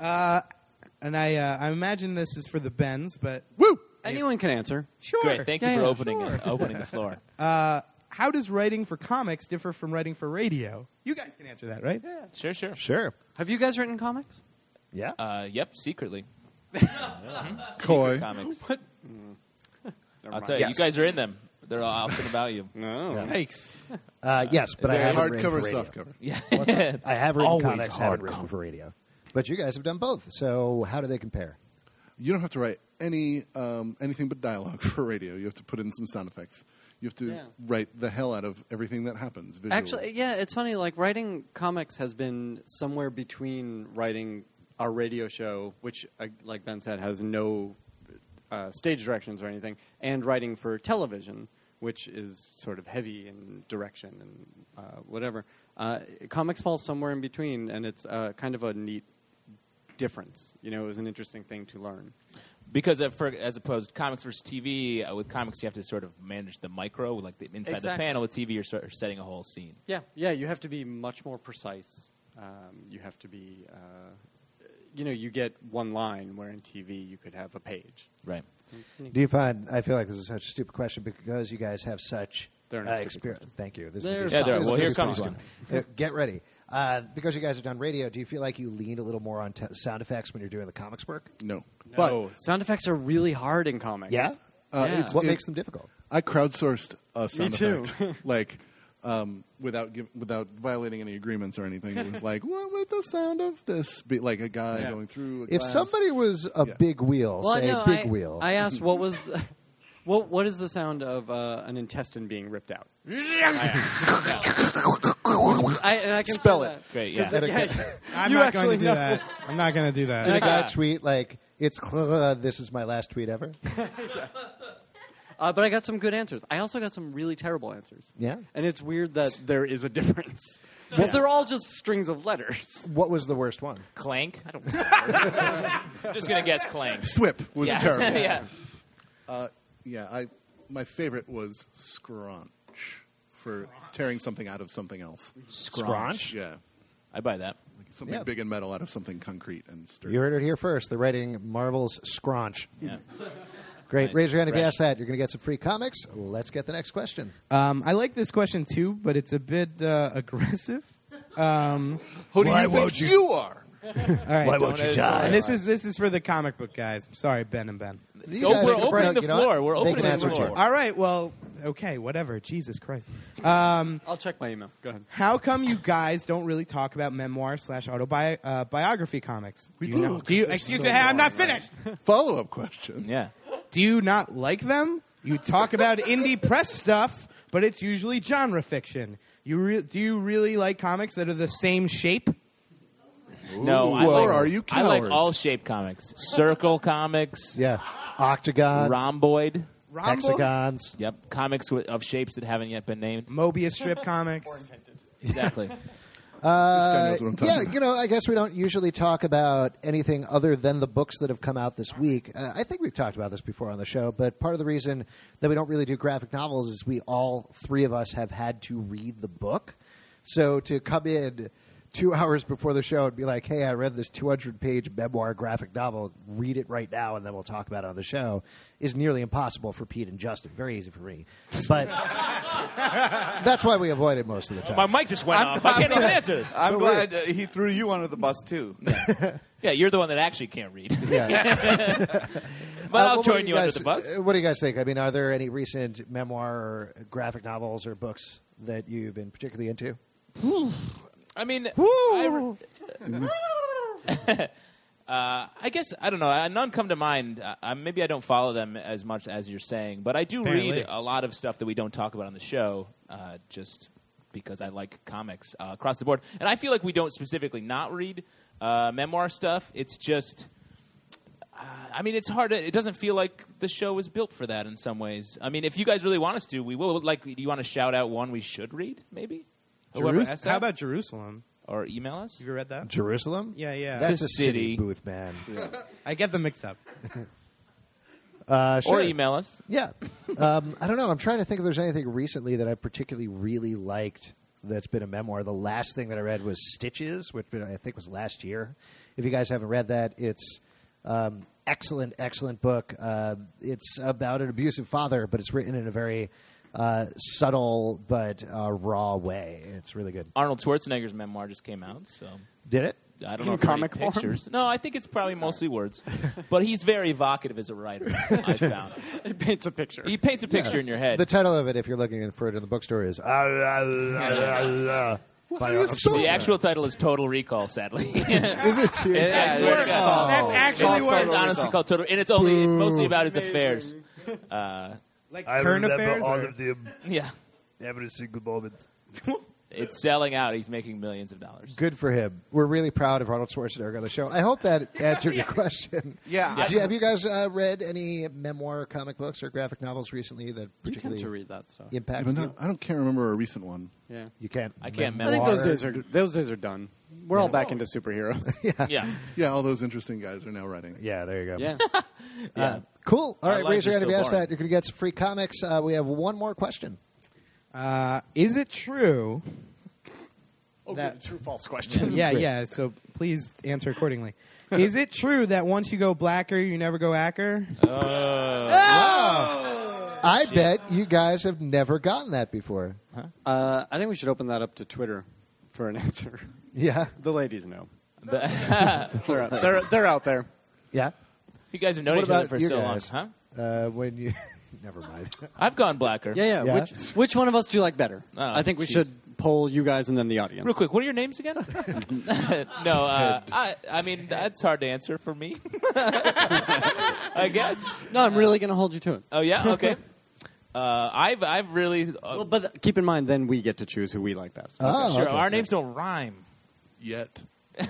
And I imagine this is for the Bens, but Woo! Anyone can answer. sure. Great. Thank you Yeah, for yeah, opening the floor. How does writing for comics differ from writing for radio? You guys can answer that, right? Sure. Sure. Have you guys written comics? Yeah. Yep, secretly. Coy. Comics. Never I'll mind. tell you, Yes. you guys are in them. They're all out about you. No. Yeah. Yikes. Yes, but I haven't written for Hardcover, radio. softcover. Yeah. I have written Always comics, haven't hardcover. written for radio. But you guys have done both. So how do they compare? You don't have to write anything but dialogue for radio. You have to put in some sound effects. You have to Yeah. write the hell out of everything that happens visually. Actually, yeah, it's funny. Like, writing comics has been somewhere between writing our radio show, which, like Ben said, has no stage directions or anything, and writing for television, which is sort of heavy in direction and whatever. Comics fall somewhere in between, and it's kind of a neat difference. You know, it was an interesting thing to learn. Because as opposed to comics versus TV, with comics you have to sort of manage the micro, like the inside the Exactly. panel. With TV, you're sort of setting a whole scene. Yeah, you have to be much more precise. You have to be, you get one line, where in TV you could have a page. Right. Do you find, I feel like this is such a stupid question because you guys have such There are no stupid experience. Thank you. This There's is some. Yeah, there are. this is Well, here gonna be comes stupid. Get ready. Because you guys have done radio, do you feel like you leaned a little more on sound effects when you're doing the comics work? No. No, sound effects are really hard in comics. Yeah? Yeah. What makes them difficult? I crowdsourced a sound too. effect, like without violating any agreements or anything. It was like, what would the sound of this be? Like a guy Yeah. going through. If glass. somebody was a Yeah. big wheel, Well, say no, big wheel. I asked what was the, what is the sound of an intestine being ripped out? I can Spell say it. that. Great. Yeah. 'Cause, I'm you not going actually to do know. that. I'm not going to do that. Did a guy tweet like, "It's this is my last tweet ever"? But I got some good answers. I also got some really terrible answers. Yeah. And it's weird that there is a difference. Because they're all just strings of letters. What was the worst one? Clank. I don't know. I'm just gonna guess clank. Thwip was Yeah. terrible. Yeah. Yeah, my favorite was scrunch for tearing something out of something else. Scrunch? Yeah, I buy that. like something Yeah. big and metal out of something concrete and sturdy. You heard it here first. They're writing Marvel's Scrunch. Yeah. Great. Nice. Raise your hand if you Fresh. asked that. You're going to get some free comics. Let's get the next question. I like this question too, but it's a bit aggressive. Who do Why you won't think you- you are? All right. Why won't you die? And this is for the comic book guys. Sorry, Ben and Ben. You Oh, guys we're can- opening the you know what? floor. We're They opening can the answer floor. too. All right. Well, okay. Whatever. Jesus Christ. I'll check my email. Go ahead. How come you guys don't really talk about memoir/autobiography comics? We Do you know? do, Do you? 'cause they're Excuse so me. Hey, I'm not boring, finished. Follow-up question. Yeah. Do you not like them? You talk about indie press stuff, but it's usually genre fiction. Do you really like comics that are the same shape? No, I Or like, are you I like cowards? all shape comics. Circle comics. Yeah. Octagons. Rhomboid. Hexagons. Yep. Comics of shapes that haven't yet been named. Mobius strip comics. Exactly. This guy knows what I'm talking about. I guess we don't usually talk about anything other than the books that have come out this week. I think we've talked about this before on the show, but part of the reason that we don't really do graphic novels is we all three of us have had to read the book. So to come in 2 hours before the show and be like, hey, I read this 200-page memoir graphic novel, read it right now, and then we'll talk about it on the show, is nearly impossible for Pete and Justin. Very easy for me. But that's why we avoid it most of the time. My mic just went off. I can't even answer this. I'm glad he threw you under the bus too. Yeah, you're the one that actually can't read. Yeah. But I'll what do join you under guys- the bus. What do you guys think? I mean, are there any recent memoir or graphic novels or books that you've been particularly into? I mean, I guess I don't know. None come to mind. Maybe I don't follow them as much as you're saying, but I do Apparently. read a lot of stuff that we don't talk about on the show, just because I like comics across the board. And I feel like we don't specifically not read memoir stuff. It's just, I mean, it's hard. It doesn't feel like the show was built for that in some ways. I mean, if you guys really want us to, we will. Like, do you want to shout out one we should read? Maybe. Whoever asked that? How about Jerusalem? or email us. Have you read that? Jerusalem? Yeah, yeah. That's It's a a city city. booth, man. I get them mixed up. Sure. Or email us. Yeah. I don't know. I'm trying to think if there's anything recently that I particularly really liked that's been a memoir. The last thing that I read was Stitches, which I think was last year. If you guys haven't read that, it's excellent, excellent book. It's about an abusive father, but it's written in a very subtle but raw way. It's really good. Arnold Schwarzenegger's memoir just came out, so Did it? I don't In know if there are comic any form? pictures. No, I think it's probably mostly words. But he's very evocative as a writer, I found. It paints a picture. He paints a picture in your head. The title of it, if you're looking for it in the bookstore, is The actual title is Total Recall, sadly. Is it seriously? Yeah, That's worse. That's actually It's worse. honestly called Total, and it's mostly about his affairs. Like current affairs. Or? them Yeah, every single moment. it's selling out. He's making millions of dollars. Good for him. We're really proud of Arnold Schwarzenegger on the show. I hope that answered your question. Yeah. Have you guys read any memoir comic books or graphic novels recently that You tend particularly to read that stuff. impacted you? I can't remember a recent one. Yeah. You can't. I can't I think Memoir. those days are done. We're all back into superheroes. Yeah, Yeah, all those interesting guys are now writing. Yeah, there you go. Yeah. Cool. All Our right, lives raise your are hand if so you asked boring. that. You're going to get some free comics. We have one more question. Is it true? That- true false question. Yeah, yeah. So please answer accordingly. Is it true that once you go blacker, you never go acker? I bet you guys have never gotten that before. I think we should open that up to Twitter for an answer. Yeah. The ladies know. The- They're out there. Yeah. you guys have known What each other about for you so guys? long, huh? When you. Never mind. I've gone blacker. Yeah. Yeah. Which one of us do you like better? Oh, I think we jeez. should poll you guys and then the audience. Real quick, what are your names again? No, I mean that's hard to answer for me. I guess. No, I'm really going to hold you to it. Oh yeah, okay. I've really Well, but keep in mind, then we get to choose who we like best. Oh, sure. okay. Our names don't rhyme. Yet.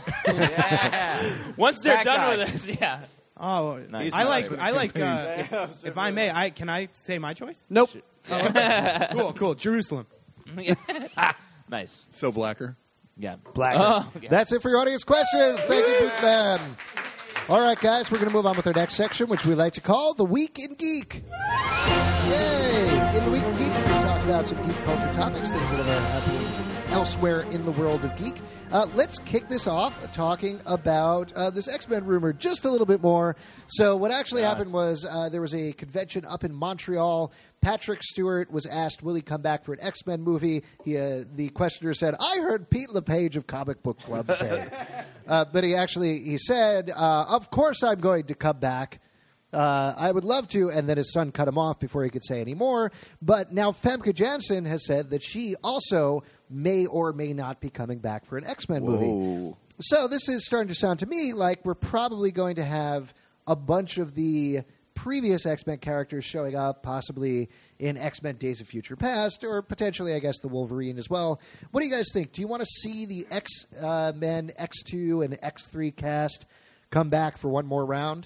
Once they're That done guy. with us, yeah. Oh, Nice. I like. If I may, can I say my choice? Nope. Cool. Jerusalem. Nice. So blacker. Yeah. Blacker. Oh, yeah. That's it for your audience questions. Thank you, Bootman. All right, guys, we're going to move on with our next section, which we like to call The Week in Geek. Yay! In The Week in Geek, we talk about some geek culture topics, things that are happening elsewhere in the world of geek. Let's kick this off talking about this X-Men rumor just a little bit more. So what actually happened was there was a convention up in Montreal. Patrick Stewart was asked, will he come back for an X-Men movie? The questioner said, I heard Pete LePage of Comic Book Club say. But he said, of course I'm going to come back. I would love to, and then his son cut him off before he could say any more. But now Femke Janssen has said that she also may or may not be coming back for an X-Men movie. So this is starting to sound to me like we're probably going to have a bunch of the previous X-Men characters showing up, possibly in X-Men Days of Future Past, or potentially, I guess, the Wolverine as well. What do you guys think? Do you want to see the X-Men X2 and X3 cast come back for one more round?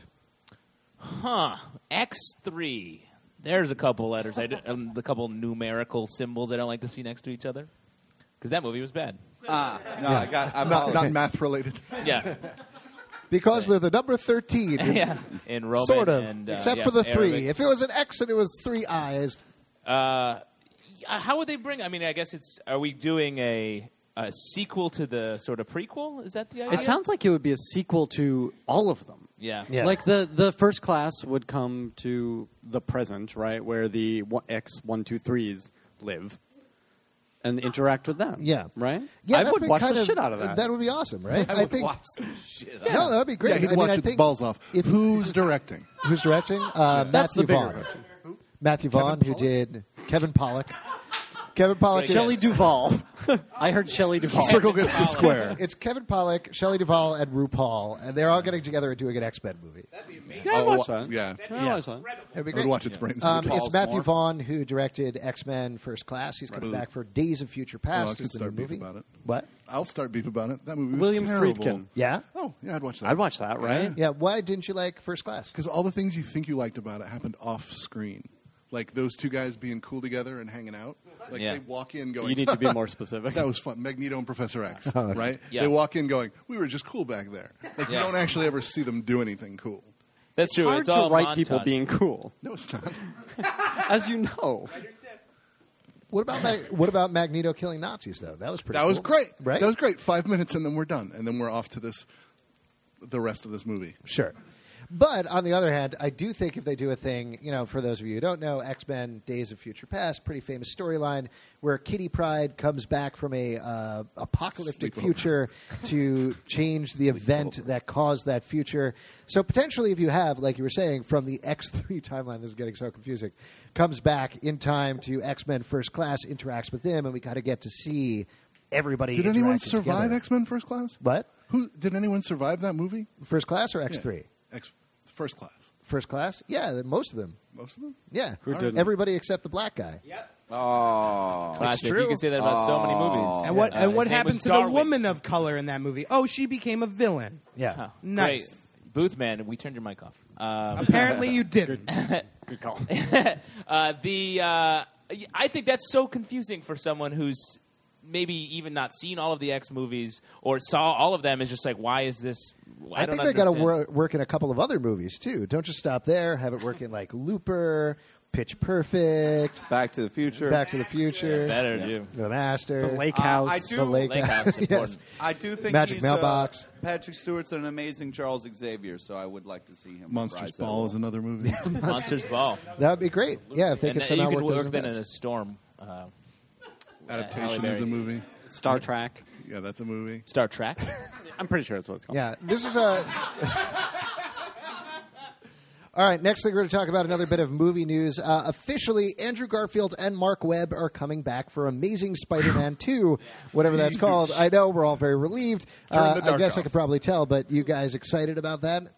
X3. There's a couple letters. A couple numerical symbols I don't like to see next to each other. Because that movie was bad. I'm Not math related. Yeah. Because they're the number 13. Yeah. In Roman. Sort of. And, except for the 3. Arabic. If it was an X and it was 3 eyes. How would they bring? I mean, I guess it's. Are we doing a sequel to the sort of prequel? Is that the idea? It sounds like it would be a sequel to all of them. Yeah. Yeah. Like the first class would come to the present, right, where the X123s live, and interact with them. Yeah. Right. Yeah, I that's would been watch kind the of- shit out of that. That would be awesome, right? I would think. watch the shit. No, that would be great. Yeah, he'd I mean, watch I its think balls off. if- Who's directing? Who's directing? That's Matthew the bigger Vaughn. question. Matthew Vaughn, who did Kevin Pollak. Kevin Pollak. is- Shelley Duvall. I heard Shelley Duvall. Circle gets the square. It's Kevin Pollak, Shelley Duvall, and RuPaul, and they're all getting together and doing an X-Men movie. Yeah, I'd watch that. Yeah. Yeah, I'd watch that. That'd be I great. would watch its brains. It's Paul's Matthew more. Vaughn who directed X-Men First Class. He's coming back for Days of Future I Past. could is the start new beef movie. about it. What? I'll start beef about it. That movie was William terrible. Friedkin. Yeah? Oh, yeah, I'd watch that. I'd watch that, right? Yeah, why didn't you like First Class? Because all the things you think you liked about it happened off screen. Like those two guys being cool together and hanging out. Like Yeah. they walk in going, You need to be more specific. that was fun. Magneto and Professor X, right? Yeah. They walk in going, we were just cool back there. Like you Yeah. don't actually ever see them do anything cool. That's true. Hard It's to all write people montage. being cool, No, it's not. as you know. What about Magneto killing Nazis though? That was pretty. That was cool. great. right? That was great. 5 minutes and then we're done. And then we're off to the rest of this movie. Sure. But on the other hand, I do think if they do a thing, for those of you who don't know, X-Men Days of Future Past, pretty famous storyline where Kitty Pryde comes back from a apocalyptic future to change the event that caused that future. So potentially if you have, like you were saying, from the X3 timeline, this is getting so confusing, comes back in time to X-Men First Class, interacts with them, and we kind of get to see everybody Did anyone interacting survive together. X-Men First Class? What? Did anyone survive that movie? First Class or X3? First Class. First Class? Yeah, most of them. Most of them? Yeah. didn't? Everybody except the black guy. Oh. Classic. true. You can say that about so many movies. And what His name happened was to Darwin. the woman of color in that movie? Oh, she became a villain. Yeah. Huh. Nice. Great. Boothman, we turned your mic off. Apparently you didn't. Good call. I think that's so confusing for someone who's maybe even not seen all of the X movies or saw all of them. Is just like, why is this? I think they got to work in a couple of other movies too. Don't just stop there. Have it work in like Looper, Pitch Perfect, Back to the Future. Back to the Future, better do. The Master, The Lake House. I do- The Lake, Lake House Yes. important. I do think Magic he's, Mailbox. Patrick Stewart's an amazing Charles Xavier, so I would like to see him. Monsters rise that Ball role. is another movie. Monsters Ball. That would be great. Yeah, if they And could you somehow could work those work then in events. a storm. Adaptation Halle is a Berry. movie. Star Trek. Yeah, that's a movie. Star Trek. I'm pretty sure that's what it's called. Yeah, this is a. All right, next thing we're going to talk about another bit of movie news. Officially, Andrew Garfield and Mark Webb are coming back for Amazing Spider-Man 2, whatever that's called. I know we're all very relieved. Turn the I dark guess I off. could probably tell, but you guys excited about that?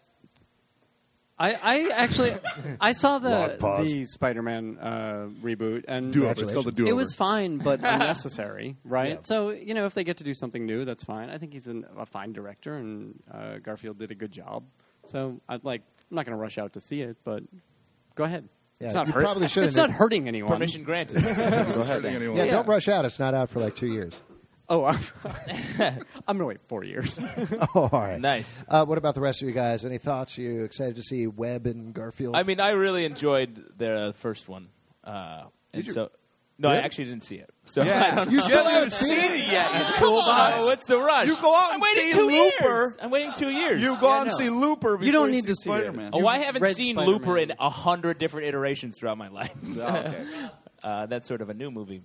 I actually I saw Long pause. the Spider-Man reboot and Do-over. It's called the do-over. it was fine but unnecessary, right? Yeah. So if they get to do something new, that's fine. I think he's a fine director, and Garfield did a good job. So I'm not going to rush out to see it, but go ahead. Yeah, it's not you probably shouldn't It's not have- hurting anyone. Permission granted. Go ahead. Anyone. Yeah, don't rush out. It's not out for like 2 years. Oh, I'm going to wait 4 years. Oh, all right. Nice. What about the rest of you guys? Any thoughts? You excited to see Webb and Garfield? I mean, I really enjoyed the first one. Did you? So, no, I actually didn't see it. So I don't know. you still haven't seen seen it? it yet, you toolbox. Oh, what's the rush? You go out I'm and waiting see 2 Looper. years. I'm waiting 2 years. You go out and see Looper before You don't need to see it. Spider-Man. Oh, I haven't read seen Spider-Man. Looper in 100 different iterations throughout my life. Oh, okay. That's sort of a new movie.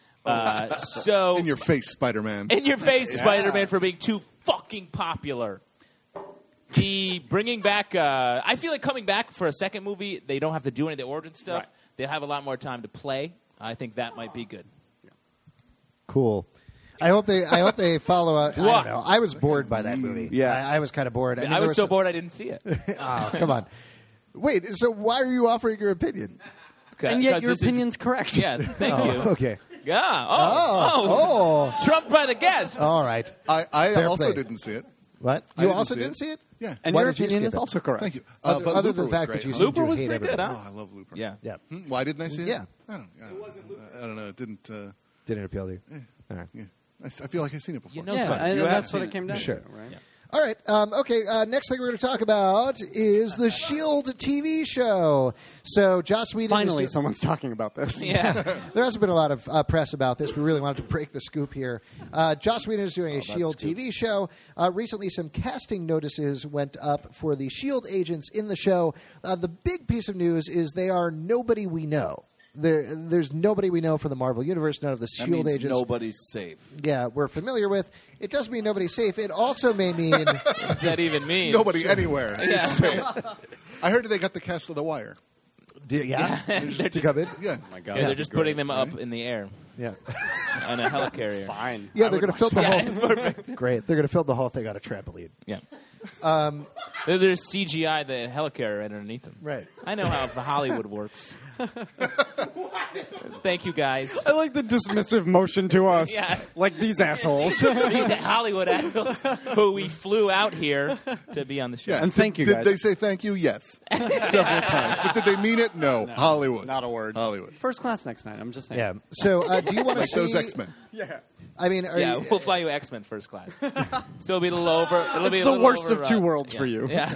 So In your face, Spider-Man. in your face, Spider-Man, for being too fucking popular. The bringing back, I feel like coming back for a second movie, they don't have to do any of the origin stuff. Right. They have a lot more time to play. I think that might be good. Cool. I hope they follow up. I What? don't know. I was bored by that movie. Yeah. I was kind of bored. I, mean, there was so some- bored I didn't see it. Oh, come on. Wait, so why are you offering your opinion? And yet 'Cause your this is- opinion's correct. Yeah, thank Oh, you. okay. Yeah. Oh. Trumped by the guest. All right. I Fair also play. didn't see it. What? I You didn't also see didn't it. see it? Yeah. And Why your did you opinion skip is it? also correct. Thank you. Other But than Looper the was fact great. that you Huh? seem Looper to was hate pretty good, everybody. huh? Oh, I love Looper. Yeah. Yeah. Why didn't I see it? Yeah. I don't know. It didn't. Didn't appeal to you. All right. Yeah. I feel like I've seen it before. You know Yeah, something. and You have that's what seen it came down Sure. to, right? All right. Okay. Next thing we're going to talk about is the S.H.I.E.L.D. TV show. So Joss Whedon. Finally, is someone's talking about this. Yeah. There hasn't been a lot of press about this. We really wanted to break the scoop here. Joss Whedon is doing a S.H.I.E.L.D. TV show. Recently, some casting notices went up for the S.H.I.E.L.D. agents in the show. The big piece of news is they are nobody we know. There's nobody we know from the Marvel Universe, none of the That S.H.I.E.L.D. means agents. nobody's safe. Yeah, we're familiar with. It doesn't mean nobody's safe. It also may mean... What does that even mean? Nobody anywhere. Yeah. I heard they got the cast of The Wire. yeah? They're to just, come in? Yeah. Oh my God. they're just putting them up in the air Yeah. on a helicarrier. Fine. Yeah, they're going to fill the Yeah, whole... it's perfect. Great. They're going to fill the whole thing on a trampoline. Yeah. There's CGI, the helicarrier underneath them. Right. I know how Hollywood works. Thank you, guys. I like the dismissive motion to us. Yeah. Like these assholes. These Hollywood assholes who we flew out here to be on the show. Yeah. And thank you, Did guys. they say thank you? Yes. Several times. But did they mean it? No. Hollywood. Not a word. Hollywood. First class next night. I'm just saying. Yeah. So, do you want to Like see those X-Men. Yeah. I mean, Yeah, we'll fly you X-Men first class. So it'll be a little over. It'll be It's a the little worst over, of two worlds yeah. for you. Yeah.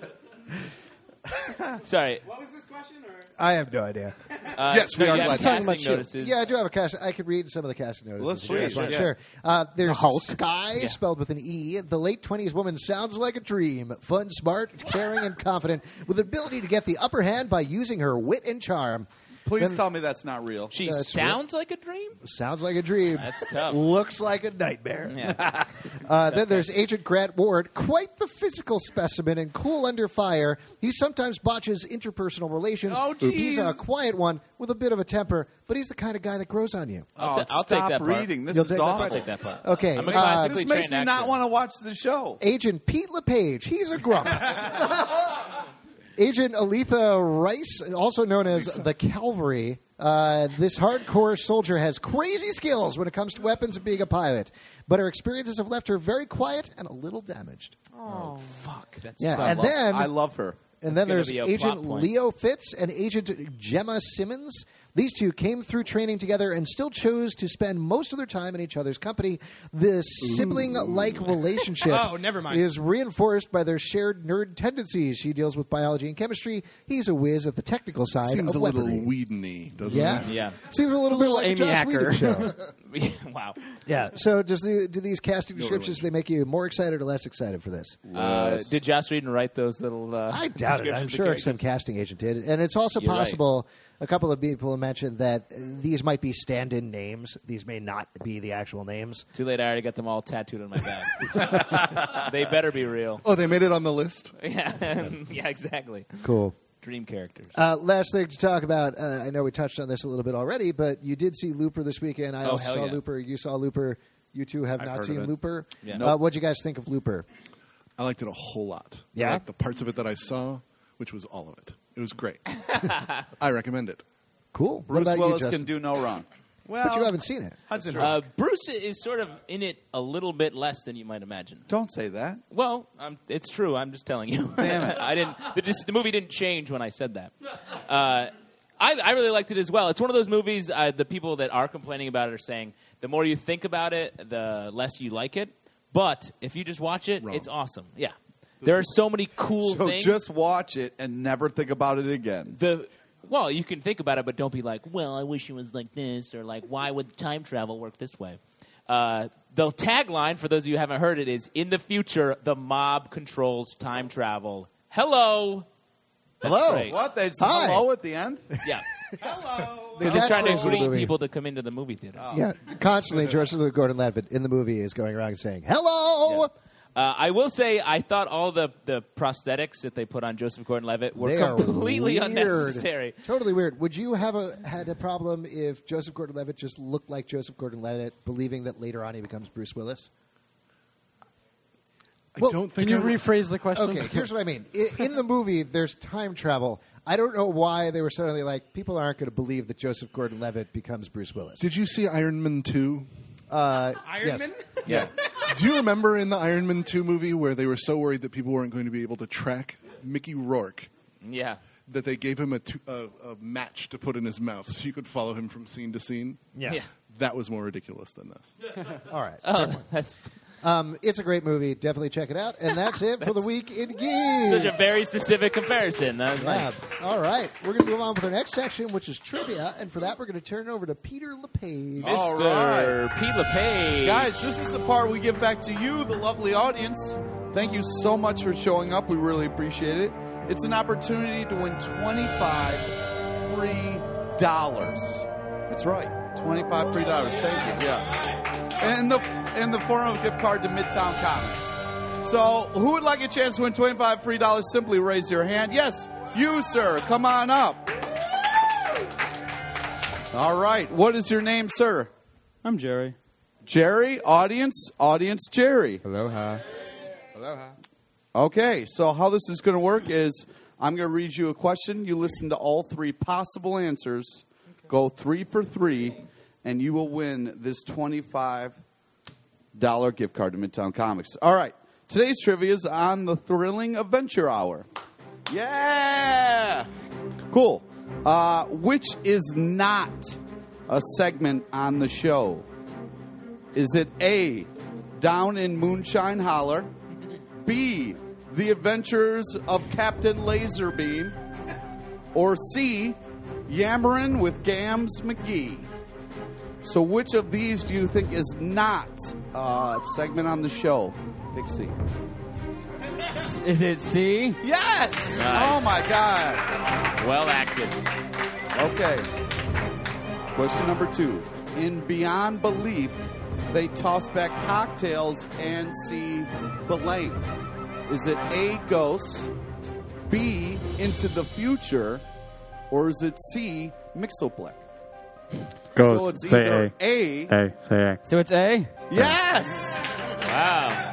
Sorry. What was this question? Or? I have no idea. Yes, we no, are you have glad. Just talking about casting you. notices. Yeah, I do have a cast. I could read some of the casting notices. Let's if you guys please, want. yeah. Sure. There's Hulk. Sky, Yeah. spelled with an E. The late 20s woman sounds like a dream. Fun, smart, caring, and confident, with the ability to get the upper hand by using her wit and charm. Please Then- tell me that's not real. She That's sounds like a dream. Sounds like a dream. That's tough. Looks like a nightmare. Yeah. Then there's Agent Grant Ward, quite the physical specimen and cool under fire. He sometimes botches interpersonal relations. Oh, He's a geez. quiet one with a bit of a temper, but he's the kind of guy that grows on you. I'll stop take that part. reading. This You'll is take that awful. part? I'll take that part. Okay, I'm a uh, classically This makes trained me not actor. want to watch the show. Agent Pete LePage, he's a grump. Agent Aletha Rice, also known as the Calvary. This hardcore soldier has crazy skills when it comes to weapons and being a pilot, but her experiences have left her very quiet and a little damaged. Oh fuck! That's Yeah, so and low. then I love her. And That's then gonna there's be a Agent plot point. Leo Fitz and Agent Gemma Simmons. These two came through training together and still chose to spend most of their time in each other's company. This sibling-like relationship Oh, never mind. is reinforced by their shared nerd tendencies. She deals with biology and chemistry. He's a whiz at the technical side Seems of a little weaponry. Whedon-y, doesn't Yeah. it? Yeah. Seems a little bit like a Amy Joss Acker. Whedon show. Wow. Yeah. So do these casting descriptions, they make you more excited or less excited for this? Did Joss Whedon write those little? I doubt it. I'm descriptions of sure characters? some casting agent did. And it's also You're right. possible, a couple of people have mentioned that these might be stand-in names. These may not be the actual names. Too late. I already got them all tattooed on my back. They better be real. Oh, they made it on the list? Yeah. Yeah. Exactly. Cool. Dream characters. Last thing to talk about, I know we touched on this a little bit already, but you did see Looper this weekend. I Oh, also hell saw yeah. Looper. You saw Looper. You two have I've not heard seen of it. Looper. Yeah. Nope. What'd you guys think of Looper? I liked it a whole lot. Yeah? I liked the parts of it that I saw, which was all of it. It was great. I recommend it. Cool. What Bruce about Willis you, Justin? can do no wrong. Well, But you haven't seen it. Hudson Bruce is sort of in it a little bit less than you might imagine. Don't say that. Well, it's true. I'm just telling you. Damn it. I didn't. The movie didn't change when I said that. I really liked it as well. It's one of those movies. The people that are complaining about it are saying the more you think about it, the less you like it. But if you just watch it, Wrong. it's awesome. Yeah, there are so many cool So things. just watch it and never think about it again. Well, you can think about it, but don't be like, well, I wish it was like this, or like, why would time travel work this way? The tagline, for those of you who haven't heard it, is, in the future, the mob controls time travel. Hello. That's Hello. great. What? They Hi. hello at the end? Yeah. Hello. Because it's trying to catchphrase of the greet movie. people to come into the movie theater. Yeah, constantly George Gordon-Levitt in the movie is going around saying, hello! I will say, I thought all the prosthetics that they put on Joseph Gordon-Levitt were They are completely weird. unnecessary. Totally weird. Would you have had a problem if Joseph Gordon-Levitt just looked like Joseph Gordon-Levitt, believing that later on he becomes Bruce Willis? I Well, don't think Can you I would- rephrase the question? Okay, here's what I mean. In the movie, there's time travel. I don't know why they were suddenly like, people aren't going to believe that Joseph Gordon-Levitt becomes Bruce Willis. Did you see Iron Man 2? Iron yes. Man? Yeah. Do you remember in the Iron Man 2 movie where they were so worried that people weren't going to be able to track Mickey Rourke Yeah. that they gave him a match to put in his mouth so you could follow him from scene to scene? Yeah. That was more ridiculous than this. All right. Oh, that's It's a great movie. Definitely check it out. And that's it for the week in such geeks. a very specific comparison. That was Yeah. nice. All right. We're going to move on with our next section, which is trivia. And for that, we're going to turn it over to Peter LePage. All Mr. Pete LePage. Guys, this is the part we give back to you, the lovely audience. Thank you so much for showing up. We really appreciate it. It's an opportunity to win $25 free dollars. That's right, $25 free dollars. Thank you. Yeah, in the form of a gift card to Midtown Comics. So, who would like a chance to win $25 free dollars? Simply raise your hand. Yes, you, sir. Come on up. All right. What is your name, sir? I'm Jerry. Jerry. Audience, Jerry. Aloha. Aloha. Okay, so how this is going to work is I'm going to read you a question. You listen to all 3 possible answers, go 3 for 3, and you will win this $25 gift card to Midtown Comics. All right, today's trivia is on the Thrilling Adventure Hour. Yeah! Cool. Which is not a segment on the show? Is it A, Down in Moonshine Holler, B, The Adventures of Captain Laserbeam, or C, Yammerin' with Gams McGee? So which of these do you think is not a segment on the show? Pick C. Is it C? Yes! Nice. Oh, my God. Well acted. Okay. Question number 2. In Beyond Belief, they toss back cocktails and see blank. Is it A, Ghosts, B, Into the Future, or is it C, Mixoplex? Ghost. So it's Say either A. A. Say A. So it's A? Yes! Wow.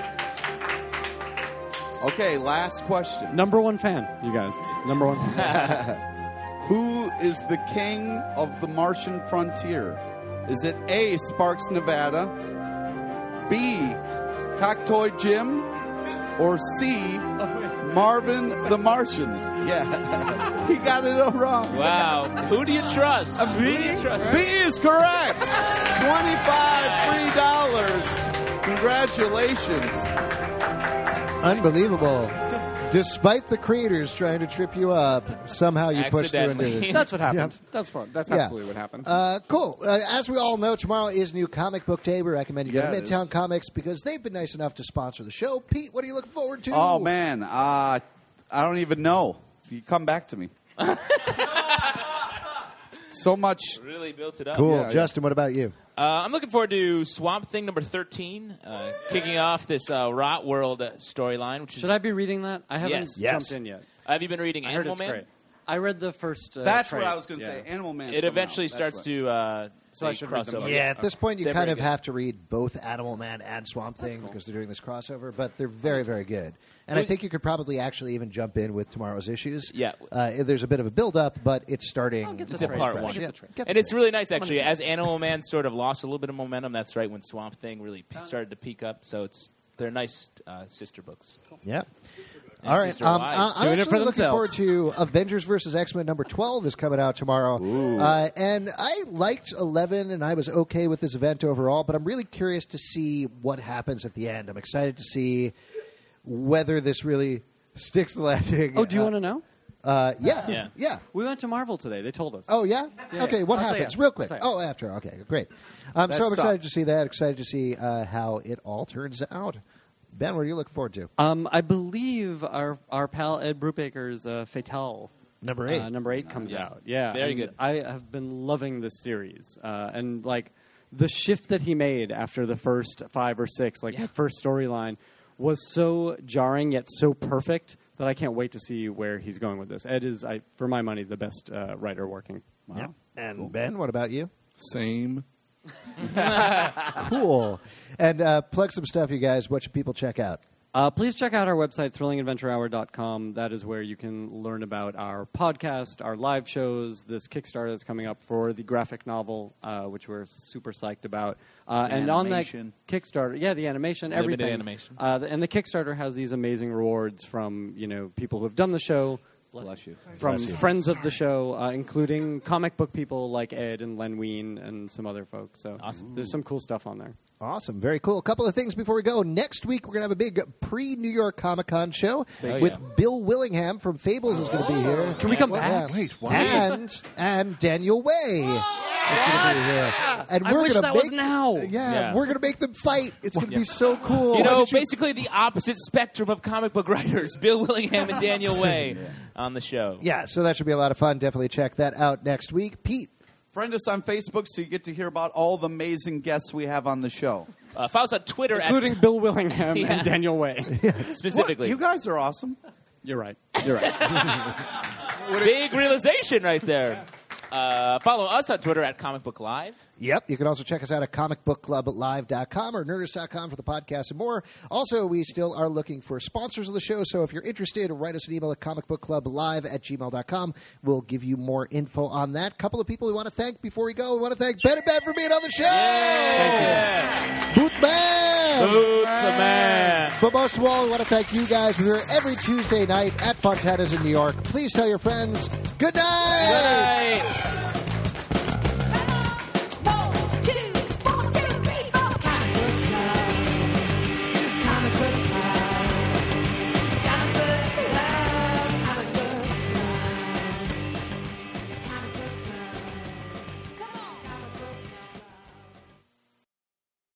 Okay, last question. Number 1 fan, you guys. Number 1 fan. Who is the king of the Martian frontier? Is it A, Sparks, Nevada, B, Coctoid Jim, or C, Marvin the Martian? Yeah, he got it all wrong. Wow. Who do you trust? Who do you trust? B is correct. $25 free. Congratulations. Unbelievable. Despite the creators trying to trip you up, somehow you pushed through and did Accidentally. it. That's what happened. That's fun. That's Yeah. absolutely what happened. Cool. As we all know, tomorrow is New Comic Book Day. We recommend you go Yeah, to it Midtown is. Comics because they've been nice enough to sponsor the show. Pete, what are you looking forward to? Oh man, I don't even know. You come back to me. So much. Really built it up. Cool. Yeah, Justin, what about you? I'm looking forward to Swamp Thing number 13, kicking off this Rot World storyline. Which is, Should I be reading that? I haven't Yes. jumped in yet. Have you been reading I heard Animal it's Man? great. I read the first. That's trade. what I was going to Yeah. say. Animal Man. It eventually starts to So I should read them crossover. both. Yeah, at this point, you They're kind very of good. have to read both Animal Man and Swamp Thing because they're doing this crossover, but they're very, very good. And I think you could probably actually even jump in with tomorrow's issues. Yeah. There's a bit of a build-up, but it's starting. get the It's a trade part fresh. one. Get Yeah, the trade. get the And it's trade. really nice, actually. As Animal Man sort of lost a little bit of momentum, that's right when Swamp Thing really started to peak up. So they're nice sister books. Yeah. All right. Sister I'm Wives. actually Doing it for looking themselves. forward to Avengers vs. X-Men number 12 is coming out tomorrow. And I liked 11, and I was okay with this event overall, but I'm really curious to see what happens at the end. I'm excited to see whether this really sticks the landing. Oh, do you want to know? Yeah. We went to Marvel today. They told us. Oh, yeah? Yeah, Okay, yeah. what I'll say happens? it. Real quick. I'll say it. Oh, after. Okay, great. So I'm sucks. excited to see that. Excited to see how it all turns out. Ben, what are you looking forward to? I believe our pal Ed Brubaker's Fatale. Number 8. Number 8 comes out. Yeah. Very and good. I have been loving this series. And, like, the shift that he made after the first 5 or 6, like the first storyline, was so jarring yet so perfect that I can't wait to see where he's going with this. Ed is, for my money, the best writer working. Yeah. And Ben, what about you? Same. Cool. And plug some stuff, you guys. What should people check out? Please check out our website, thrillingadventurehour.com. That is where you can learn about our podcast, our live shows, this Kickstarter that's coming up for the graphic novel, which we're super psyched about. And on that animation. Kickstarter, the animation, Limited everything. animation. And the Kickstarter has these amazing rewards from people who have done the show, Bless you. from friends of the show, including comic book people like Ed and Len Wein and some other folks. So Awesome. there's some cool stuff on there. Awesome. Very cool. A couple of things before we go. Next week, we're going to have a big pre-New York Comic-Con show with Bill Willingham from Fables is going to be here. Can we come back? Wait, what? And Daniel Way is going to be here. And I we're wish gonna that make, was now. Yeah. We're going to make them fight. It's going to be so cool. Basically the opposite spectrum of comic book writers, Bill Willingham and Daniel Way on the show. Yeah, so that should be a lot of fun. Definitely check that out next week. Pete. Friend us on Facebook so you get to hear about all the amazing guests we have on the show. Follow us on Twitter, Including Bill Willingham Yeah. and Daniel Way. specifically. You guys are awesome. You're right. You're right. Big realization right there. Follow us on Twitter at Comic Book Live. Yep. You can also check us out at comicbookclublive.com or nerdist.com for the podcast and more. Also, we still are looking for sponsors of the show, so if you're interested, write us an email at comicbookclublive@gmail.com. We'll give you more info on that. Couple of people we want to thank before we go. We want to thank Ben and Ben for being on the show. Thank you. Boot Man. Boot the man. But most of all, we want to thank you guys. We're here every Tuesday night at Fontana's in New York. Please tell your friends. Good night. Good night.